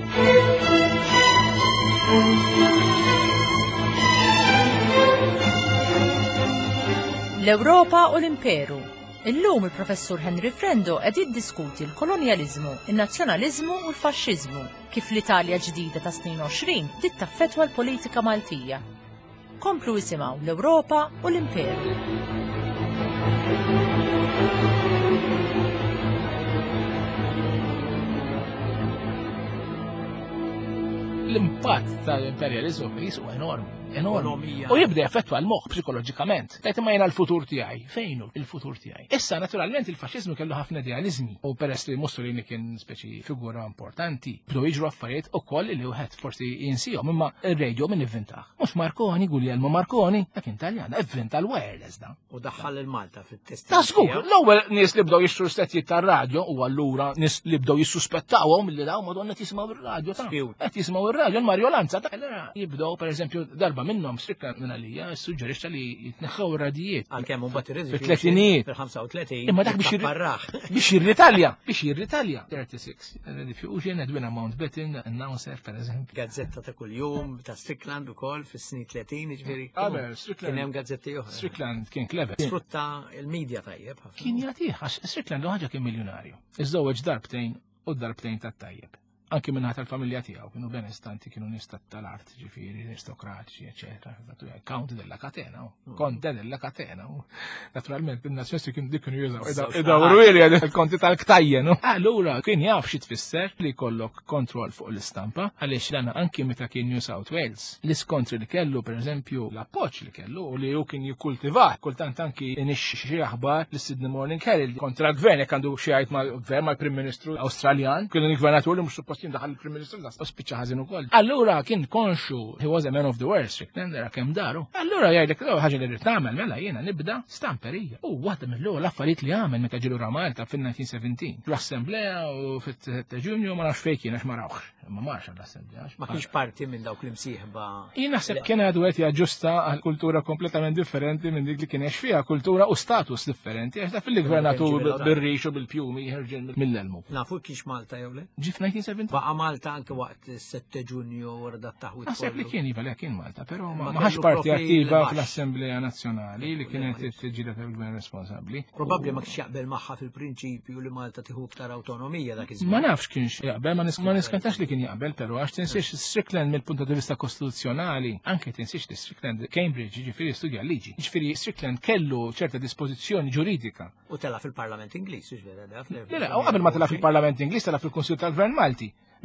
L-Ewropa u l-Imperu. Illum il-professur Henry Frendo qed jiddiskuti l-kolonjaliżmu, in-nazzjonaliżmu u l-faxxiżmu kif l-Italja ġdida ta' snin 20 tittaffettwa l-politika Maltija. Komplu isimgħu l-Ewropa u l-Imperu. L-impatt tal-imperializmu fis huwa enormi. U jibda jaffettwa l-moħħ psikoloġikament. Tajt ma jena l-futur tiegħi. Fejnu il-futur tiegħi? Issa naturalment il-faxxiżmu kellu ħafna idealiżmi u peress li Mussolini kien speċi figura importanti. Bdew jiġru affarijiet ukoll li wieħed forsi jinsihom imma ir-radio min ivvintaħ. Mhux Marconi, Guglielmo Marconi, dak Taljan, ivvinta l-wireless da. U daħħal il-Malta fit-test. Ta' żgur, l-ewwel nies li bdew jixtru stettijiet tar-radju u allura nies li bdew jissuspettawhom li dawn madonna qed jisimgħu ir-radju ta' qed jisimgħu ir-radju l-Marjolanza ta' jibdew pereżempju darba minnhom Strickland minn għalija suġġerixxa li jitneħħew ir-radijiet. Għalkemm imbagħad irriżi fit-tletinijiet. fil-35. Imma dak biex jirritalja. 36. Diffusion had been a Mountbatten announcer pereżempju. Gazzetta ta' kuljum ta' Strickland ukoll fis-snin 30 ġifieri. Kien hemm gazzetti oħra. Strickland kien clever. Sfrutta il-medja tajjeb. Kien jagħtih għax Strickland ħaġa kien miljonarju. Iżżewweġ darbtejn u darbtejn tat-tajjeb. Anki minna tal-familja tiegħu kienu benestanti, kienu nistat tal-art, ġifieri, aristokratiċi, eċetera. Count della catena, conte della catena. Naturalment, in-nazzjonisti kienu jużaw idawru il-konti tal-ktajjen. Allura kien jaf xi tfisser li jkollok kontroll fuq l-istampa, għaliex dan anki meta kien New South Wales. L-iskontri li kellu, pereżempju, l-appoġġ li kellu u li hu kien jikkultivah, kultant anki inixxi xi aħbar li Sydney Morning Herald kontra l-gvern jekk għandu xi jgħid mal-gvern mal-Prim Ministru Awstraljan, kienu l-gvernatur li mhux kien daħal il-Prim Ministru da spiċċa ħażin ukoll. Allura kien konxu, he was a man of the world, Strickland, era kemm daru. Allura jgħidlek ħaġa li rrid nagħmel mela jiena nibda stamperija. U waħda mill-ewwel affarijiet li għamel meta ġielu Malta fin-1917. L-Assemblea u fit-3 Ġunju ma nafx fejn kien għax ma rawx. Ma marx l-Assemblea. Ma kienx parti minn dawk l-imsieħba. Jien naħseb kien għadu qed jaġġusta għal kultura kompletament differenti minn dik li kien għex fiha kultura u status differenti għax taf il-gvernatur bir-rix u bil-pjumi ħerġen mill-elmu. Nafu kienx Malta jew le? Ġi f'1917. Baqa' Malta anke waqt is-7 Ġunju wara dat taħwit. Naħseb li kien iva kien Malta, però ma ħax parti attiva fl-Assemblea Nazzjonali li kienet tiġġieled il-gvern responsabbli. Probabbli ma kienx jaqbel magħha fil-prinċipju li Malta tieħu iktar awtonomija dak iż-żmien. Ma nafx kienx jaqbel, ma niskantax li kien jaqbel, però għax tinsiex Strickland mill-punt di vista kostituzzjonali, anke tinsiex li Strickland Cambridge, ġifieri studja liġi. Ġifieri Strickland kellu ċerta dispożizzjoni ġuridika. U tela fil-Parlament Ingliż, ġifieri. Le, qabel ma tela fil-Parlament Ingliż tela fil-Kunsill tal-Gvern Malti.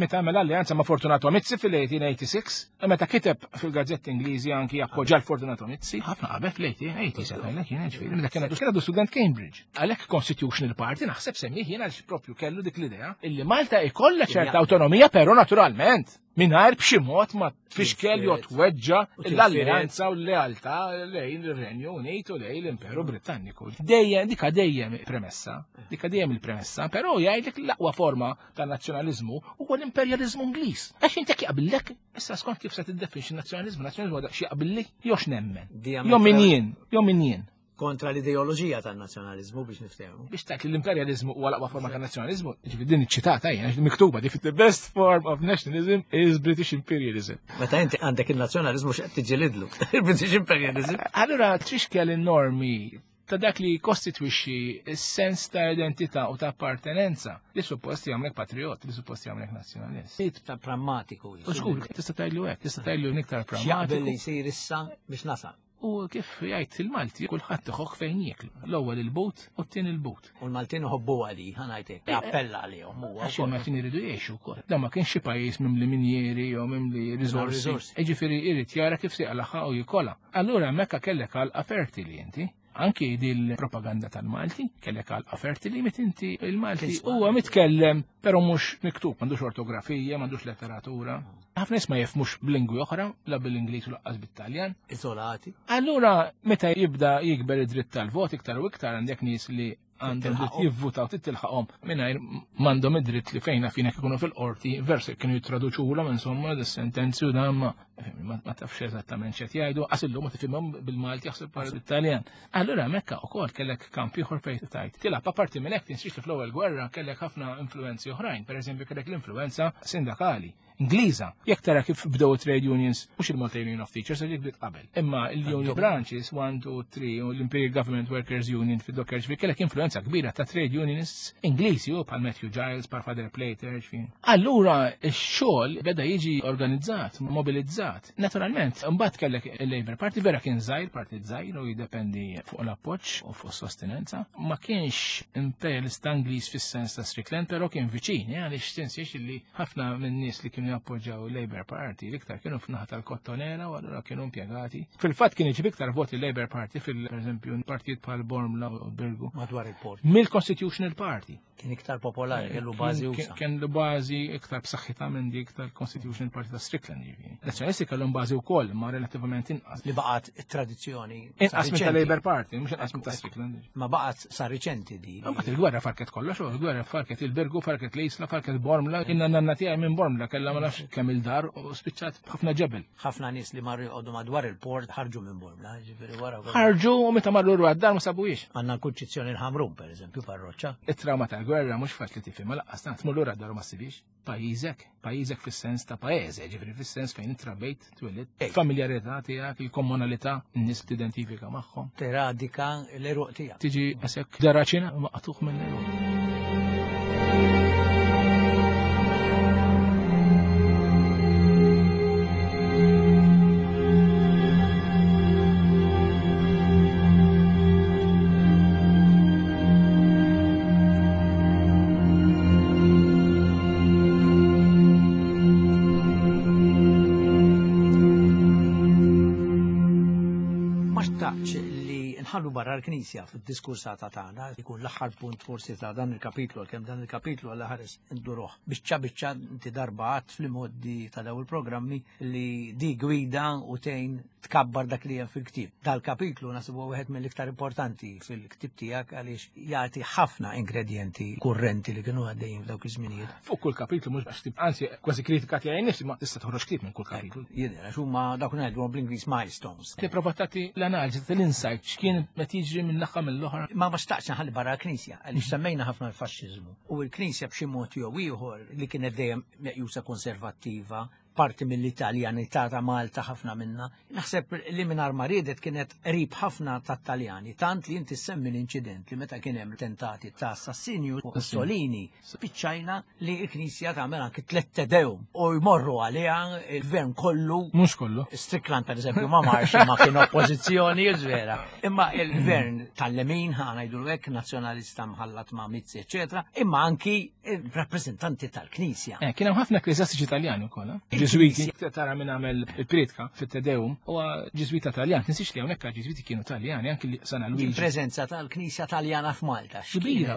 Meta għamel alleanza ma' Fortunato Mizzi fil-1886, meta kiteb fil-gazzetti Ingliżi anki appoġġa l-Fortunato Mizzi, ħafna qabel fil-1887, meta kienu student Cambridge. Għalhekk Constitutional Party naħseb semmih jien għaliex propju kellu dik l-idea illi Malta jkollha ċerta awtonomija, però naturalment mingħajr b'xi mod ma tfixkel jew tweġġa l-alleanza u l-lealtà lejn ir-Renju Unit u lejn l-Imperu Britanniku. Dejjem premessa, il-premessa, però jgħidlek l-aqwa forma tan-nazzjonaliżmu huwa l-imperjaliżmu Ingliż. Għax inti jaqbillek, issa skont kif se tiddefinixxi n-nazzjonaliżmu, nazzjonaliżmu għadha xi jaqbilli jew x'nemmen. Jew min jien. Kontra l-ideoloġija tan-nazzjonaliżmu biex niftehmu. Biex tajt l-imperializmu huwa l-aqwa forma tan-nazzjonaliżmu, din iċ-ċitata hija miktuba di the best form of nationalism is British imperialism. Meta inti għandek il-nazzjonaliżmu x'qed tiġġielidlu, il-British imperialism. Allura tfixkel in-normi ta' dak li jkostitwixxi s-sens ta' identità u ta' appartenenza li suppost jagħmlek patriot, li suppost jagħmlek nazzjonalist. Ta' prammatiku. Żgur, tista' tgħidlu hekk, tista' tgħidlu iktar X'jaqbel prammatiku. li jsir issa biex nasal. U kif jgħid il-Malti kulħadd iħoħ fejn jieklu. L-ewwel il-but u t-tieni il-but. U l-Maltin uħobbu għali, ħanajtek, appella għalihom. Għax il-Maltin iridu jgħixu wkoll. Da ma kienx xi pajjiż mimli minjeri jew mimli riżorsi. Jiġifieri jrid jara kif seqlaħa u jikola. Allura hemmhekk kellek għalqa fertili inti. Anki dil-propaganda tal-Malti, kellek għalqa fertili mit inti il-Malti huwa mitkellem, però mhux miktub, m'għandux ortografija, m'għandux letteratura. Ħafna nies ma jifhmux b'lingwi oħra, la bil-Ingliż u laqqas bit-Taljan. Iżolati. Allura meta jibda jikber id-dritt tal-vot iktar u iktar għandek nies li għandhom dritt jivvutaw titilħaqhom mingħajr m'għandhom id-dritt li fejn fina ikunu fil-qorti versi kienu jittraduċulhom insomma dis-sentenzi u dan ma tafx eżattament x'qed jgħidu qasilhom ma tifhimhom bil-Malti jaħseb bħal bit-Taljan. Allura hemmhekk ukoll kellek kamp ieħor fejn tajt. Tilab apparti minn hekk tinsix li fl-ewwel gwerra kellek ħafna influenzi oħrajn, pereżempju kellek l-influenza sindakali Ingliża. Jekk tara kif bdew trade unions, mhux il-Malta Union of Teachers li bdiet qabel. Imma l-union branches 1, 2, 3 u l-Imperial Government Workers Union fid-Dockers kellek influenza kbira ta' trade unionists Ingliżi u bħal Matthew Giles, bħal Father Plater, Allura x-xogħol beda jiġi organizzat, mobilizzat. Naturalment, mbagħad kellek il-Labour Party vera kien żgħir, partit żgħir u jiddependi fuq l-appoġġ u fuq sostenenza. Ma kienx imperialist Ingliż fis-sens ta' Strickland, però kien viċin, għaliex tinsiex li ħafna minn nies li kienu jappoġġaw il-Labour Party l-iktar kienu f'naħa tal-kottonera u allura kienu impjegati. Fil-fatt kien iġib iktar voti Labour Party fil-pereżempju partijiet bħal Bormla u Birgu. Madwar il-port. Mill-Constitutional Party. Kien iktar popolari, kellu bażi usa. Kien l-bażi iktar b'saħħitha minn dik tal-Constitutional Party ta' Strickland jiġifieri. Nazzjonalisti kellhom bażi wkoll ma relattivament inqas. Li baqgħet it-tradizzjoni. Inqas minn tal-Labour Party, mhux inqas minn ta' Strickland. Ma baqgħet sa riċenti di. Mbagħad il-gwerra farket kollox, il-gwerra farket il-Birgu, farket l-Isla, farket Bormla, inna nanna tiegħi minn Bormla kellha ma nafx kemm il-dar u spiċċat b'ħafna ġebel. Ħafna nies li marru jqogħdu madwar il-port ħarġu minn Bormla, ġifieri wara. Ħarġu u meta marru għad-dar ma sabuhiex. Għandna l-kunċizzjoni l-ħamrum pereżempju parroċċa. It-trauma tal-gwerra mhux faċli tifhem, laqqas tant tmur lura d-dar ma ssibix. Pajjiżek fis-sens ta' pajjiż, ġifieri fis-sens fejn intrabbejt, twelid, familjarità tiegħek, il-komunalità, n-nies tidentifika magħhom. Teradika l-eruq tiegħek. Tiġi qasek daraċina maqtuħ mill-eruq. Ħallu barra l-Knisja fid-diskursata tagħna jkun l-aħħar punt forsi ta' dan il-kapitlu kemm dan il-kapitlu għal ħares induruh. Biċċa inti darba għadt fil-modi tal-ewwel programmi li di gwida u tgħin tkabbar dak li hemm fil-ktieb. Dal-kapitlu nasibu wieħed mill-iktar importanti fil-ktieb tiegħek għaliex jagħti ħafna ingredjenti kurrenti li kienu għaddejjin f'dawk iż-żminijiet. Fuq kull kapitlu mhux għax anzi kważi kritika tiegħi nifsi ma tista' toħroġ ktieb minn kull kapitlu. Jidher għax huma dawk ngħidu bl-Ingliż milestones. Tipprova tagħti l-analiżi tal-insight x'kien meta jiġri minn naħa mill-oħra. Ma staqx naħalli barra l-Knisja, għaliex semmejna ħafna l-faxxiżmu. U l-Knisja b'xi mod jew ieħor li kienet dejjem meqjusa konservattiva, parti mill-Italjanità ta' Malta ħafna minna. Naħseb li mingħajr ma riedet kienet qrib ħafna tat-Taljani, tant li inti semmi l-inċident li meta kien hemm tentati ta' assassinju Mussolini, spiċċajna li l-Knisja tagħmel anke tliet tedeum u jmorru għaliha il-gvern kollu. Mhux kollu. Strickland pereżempju ma marx ma kien oppożizzjoni vera. Imma il-gvern tal-lemin ngħidu hekk nazzjonalista mħallat ma' Mizzi eċetera, imma anki rappreżentanti tal-Knisja. Kien hemm ħafna ekklesjastiċi Taljani wkoll. Ġeżwiti tara min għamel il-pritka fit-Tedeum huwa Ġeżwita Taljan. Tinsix li hawnhekk Ġeżwiti kienu Taljani anki Sana Luigi. Il-preżenza tal-Knisja Taljana f'Malta. Kbira,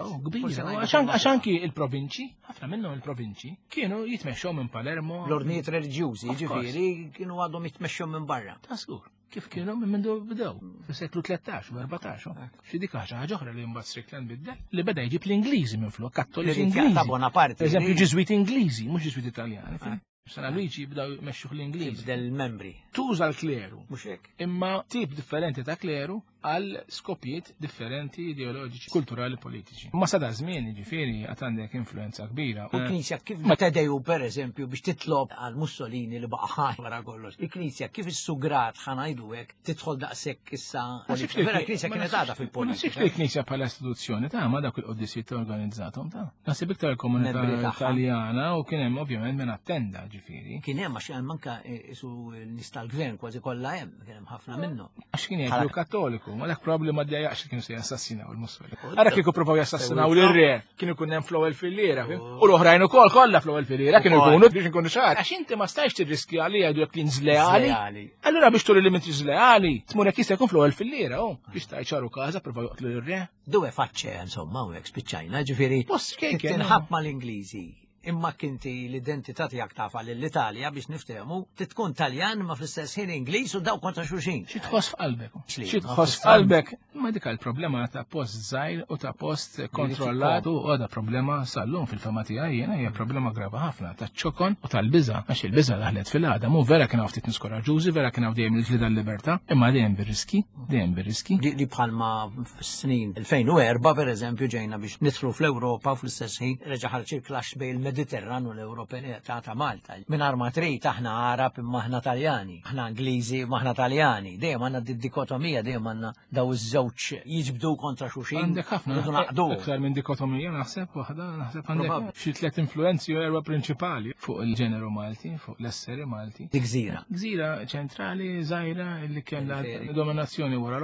għax anki il-provinċi, ħafna minnhom il-provinċi, kienu jitmexxew minn Palermo. L-ordnijiet reliġjużi, ġifieri, kienu għadhom jitmexxew minn barra. Taskur. Kif kienu minn bdew fis-seklu 13 u 14. Xi dik ħaġa oħra li mbagħad Strickland biddel li beda jġib l-Ingliżi minn flok, Kattoliċi Ingliżi. Per eżempju Ġeżwiti Ingliżi, mhux Ġeżwiti Taljani. Sana Luigi bdaw jmexxuh l-Ingliżi. Del-membri. Tuża l-kleru. Mhux hekk. Imma tip differenti ta' kleru għal skopijiet differenti ideoloġiċi, kulturali, politiċi. Ma sada żmien ġifieri għad għandek influenza kbira. U l-Knisja kif ma tedew pereżempju biex titlob għal Mussolini li baqa' ħaj wara kollox. Il-Knisja kif is-sugrat ħanajdu hekk tidħol daqshekk issa. Vera l-Knisja kienet għadha fil-politika. Ma sibx il-Knisja bħala istituzzjoni ta' ma dawk il-qoddisijiet organizzatom ta'. Nasib iktar il-komunità Taljana u kien hemm ovvjament minn attenda ġifieri. Kien hemm għax hemm anke isu n-nies tal-gvern kważi kollha hemm, kien hemm ħafna minnhom. Għax kien jgħidu Kattoliku. Ma dak problema d-dajaqx kienu se jassassinaw il-Mussolini. Għara kieku provaw jassassinaw l-re, kienu kun hemm flow il-filiera, u l-oħrajn ukoll kollha flow il-filiera, kienu jkunu biex nkunu xar. Għax inti ma stajx tirriski għali għadu jekk zleali. Allura biex turi li minti zleali, tmur jekk jista' jkun flow il-filiera, biex tajċaru kaza provaw jaqtlu l-re. Due faċċe, insomma, u jekk spiċċajna, ġifieri. Tinħabb mal-Ingliżi. Imma kinti l-identità tiegħek tafa l-Italja biex niftehmu tkun Taljan ma fl-istess ħin Ingliż u daw kontra xulxin. Xi tħoss f'qalbek. Xi tħoss f'qalbek. Ma dik il-problema ta' post żgħir u ta' post kontrollat u għada problema sal-lum fil-fema tiegħi jiena hija problema grava ħafna ta' ċokon u tal-biża għax il-biża daħlet fil-għada mu vera kien ftit niskoraġużi, vera kien dejjem il-ġlida l-libertà, imma dejjem bir-riski. Li bħalma f'snin 2004 pereżempju ġejna biex nidħlu fl-Ewropa fl-istess ħin reġa' ħarġ il-klax bejn il-Mediterran u l-Ewropea ta' Malta. Mingħajr ma trid aħna Arab imma aħna Taljani, aħna Ingliżi imma aħna Taljani. Dejjem għandna dikotomija, dejjem għandna daw iż-żewġ jiġbdu kontra xulxin. Għandek ħafna aktar minn dikotomija naħseb waħda, naħseb għandek xi tliet influenzi u erba' prinċipali fuq il-ġeneru Malti, fuq l-esseri Malti. Gżira. Gżira ċentrali żgħira li kellha dominazzjoni wara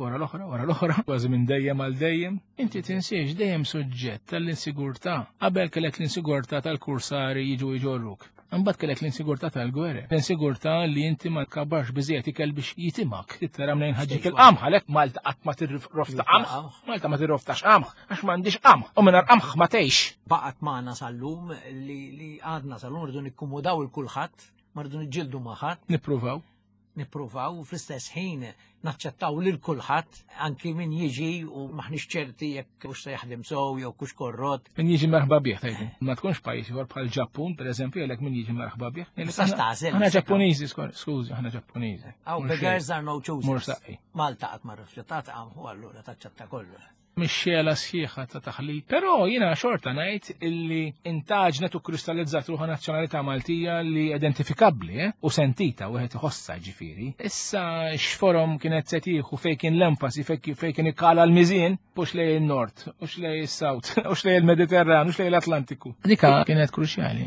l-oħra, kważi minn dejjem għal dejjem. Inti tinsiex dejjem suġġett tal-insigurtà. Qabel kellek l-insigurtà tal-kursari jiġu jġorruk. Imbagħad kellek l-insigurtà tal-gwerra. L-insigurtà li inti ma tkabbarx biżejjed ikel biex jitimak. Tittara minn ħaġġik il-qamħ għalhekk Malta qatt ma tirrofta qamħ. Malta ma tirroftax qamħ għax m'għandix qamħ u mingħajr qamħ ma tgħix. Baqgħet magħna sal-lum li għadna sal-lum rridu nikkumodaw il-kulħadd, ma rridu niġġieldu ma' ħadd. Nippruvaw u fl-istess ħin naċċettaw lil kulħadd anki min jiġi u maħniex ċerti jekk hux se jaħdem sew jew kux korrott. Min jiġi marħba bih tajdu. Ma tkunx pajjiż ieħor bħal Ġappun pereżempju għalhekk min jiġi marħba bih. Aħna Ġappuniżi, skużi, aħna Ġappuniżi. Aw beggars are no choosers. Malta qatt ma rrifjutat u allura taċċetta kollu. Mix-xiela sħiħa ta' taħlit. Però jiena xorta ngħid illi intaġnet u kristallizzat ruħha nazzjonalità Maltija li identifikabbli u sentita wieħed iħossa ġifieri. Issa x'forom kienet se tieħu fejn kien l-enfasi fejn kien ikkala l-miżien mhux lejn in-Nord, mhux lejn is-Sawt, mhux lejn il-Mediterran, mhux lejn l-Atlantiku. Dika kienet kruċjali.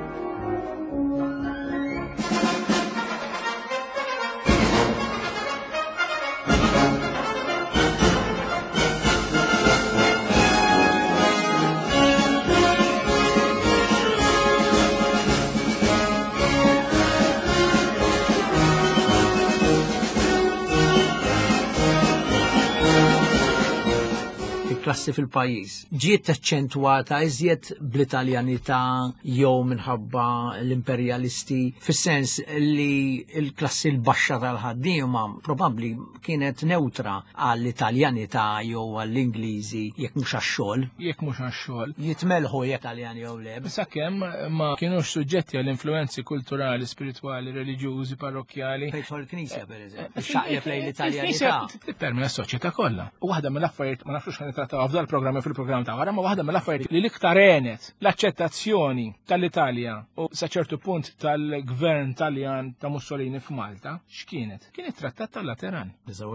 klassi fil-pajjiż. Ġiet eċċentwata iżjed bl-Italjanità jew minħabba l-imperjalisti fis-sens li l-klassi l-baxxa tal-ħaddiema probabbli kienet neutra għall-Italjanità jew għall-Ingliżi jekk mhux għax-xogħol. Jekk mhux għax-xogħol. Jitmelħu jekk Taljani jew le. Sakemm ma kienux suġġetti għall-influenzi kulturali, spiritwali, reliġjużi, parrokjali. Fejn il-Knisja pereżempju. Xaqjeb lejn l-Italjanità. Tippermi s-soċjetà kollha. U waħda mill-affarijiet ma nafux ħanitratawha nifokaw f'dal programmi fil-programm ta' wara, ma waħda mill-affarijiet li l-iktar għenet l-aċċettazzjoni tal-Italja u sa ċertu punt tal-gvern Taljan ta' Mussolini f'Malta, x'kienet? Kien it-Trattat tal-Lateran.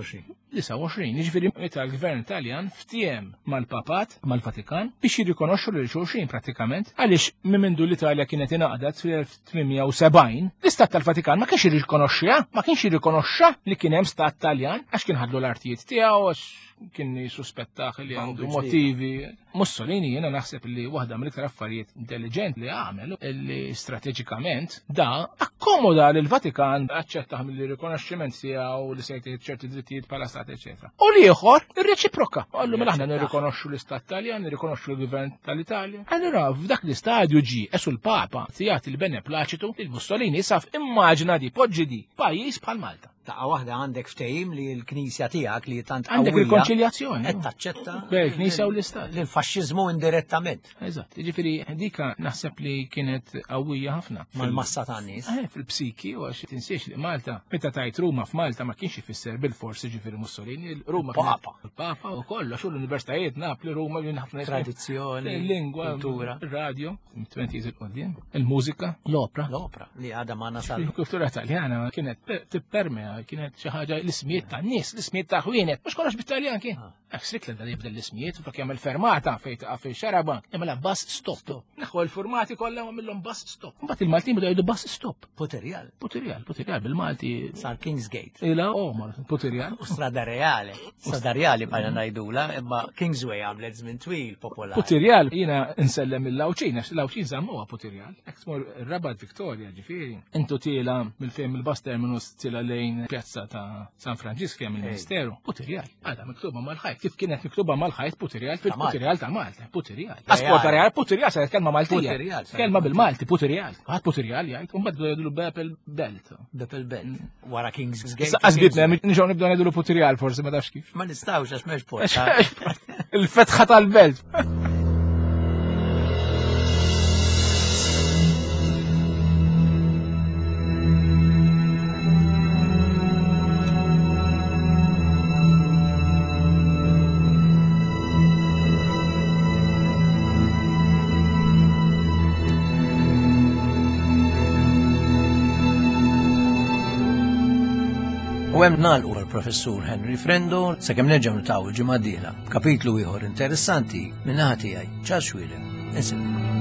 29, jiġifieri meta l-gvern Taljan ftiem mal-Papat, mal-Vatikan biex jirrikonoxxu lil xulxin prattikament għaliex minn mindu l-Italja kienet ingħaqdet fil-1870, l-Istat tal-Vatikan ma kienx jirrikonoxxiha, ma kienx jirrikonoxxa li kien hemm Stat Taljan għax kien ħadlu l-artijiet tiegħu għax kien jissuspettaħ li għandu motivi. Mussolini jiena naħseb li waħda mill-iktar affarijiet intelligenti li għamel li strateġikament da akkomoda li l-Vatikan aċċettaħ mill-rikonoxximent tiegħu li se jtieħed ċerti drittijiet bħala stat eċetera. U li ieħor irreċiproka. Qallu mela aħna nirrikonoxxu l-Istat Taljan, nirrikonoxxu l-Gvern tal-Italja. Allura f'dak l-istadju ġie esu l-Papa jagħti l-beneplaċitu li Mussolini saf immaġina di poġġi di pajjiż bħal Malta. Taqqa waħda għandek ftehim li l-Knisja tiegħek li tant għandek il-konċiljazzjoni. qed taċċetta bejn il-Knisja u l-Istat. L-faxxiżmu indirettament. Eżatt, jiġifieri dika naħseb li kienet qawwija ħafna. Mal-massa tan-nies. Fil-psiki u għax tinsiex li Malta, meta tajt Ruma f'Malta ma kienx ifisser bil-forsi ġifieri Mussolini, Ruma il-Papa u kollox u l-universitajiet Napli, Ruma li ħafna tradizzjoni, lingwa, kultura, ir-radju, 20 il-qudiem, il-mużika, l-opra. L-opra li għadha ma nasal. Il-kultura Taljana kienet tippermea, kienet xi ħaġa l-ismijiet tan-nies, l-ismijiet ta' ħwienet, mhux kollox bit-Taljan kien. Strickland għal jibda l-ismijiet, u jagħmel fermata fejn xaraba, jagħmilha bus stop. Naħu l-formati kollha għamilhom bus stop. Mbagħad il-Maltin bdew jgħidu bus stop. Puterjal bil-Malti. Sar Kingsgate. Ila Omar, Puterjal. U Strada Reali bħala ngħidula, imma Kingsway għamlet żmien twil popolari. Puterjal jiena nsellem il-Lawċin, għax il-Lawċin żammuha Puterjal. Hekk tmur ir-Rabat Victoria ġifieri. Intu tiela mill-fejn il-bus terminus tiela lejn pjazza ta' San Francisco hemm il-Ministeru. Puterjal. Għadha miktuba mal-ħajt. Kif kienet miktuba mal-ħajt Puterjal fil-Puterjal ta' Malta. Puterjal. Asporta real Puterjal sa kelma Maltija. Kelma bil-Malti Puterjal. Ħadd Puterjal jgħid u mbagħad jgħidu Bepel Belt. Bepel Belt. Wara Kingsgate. Qasbitna nixgħu nibdew ngħidu Puterjal forsi ma tafx kif. Ma nistgħux għax m'hemmx port. Il-fetħa tal-belt. U hemm nagħlqu għall-Professur Henry Frendo sakemm nerġgħu niltaqgħu l-ġimgħa d-dieħla. Kapitlu ieħor interessanti minn naħa tiegħi. Ċar xwielek. Insib.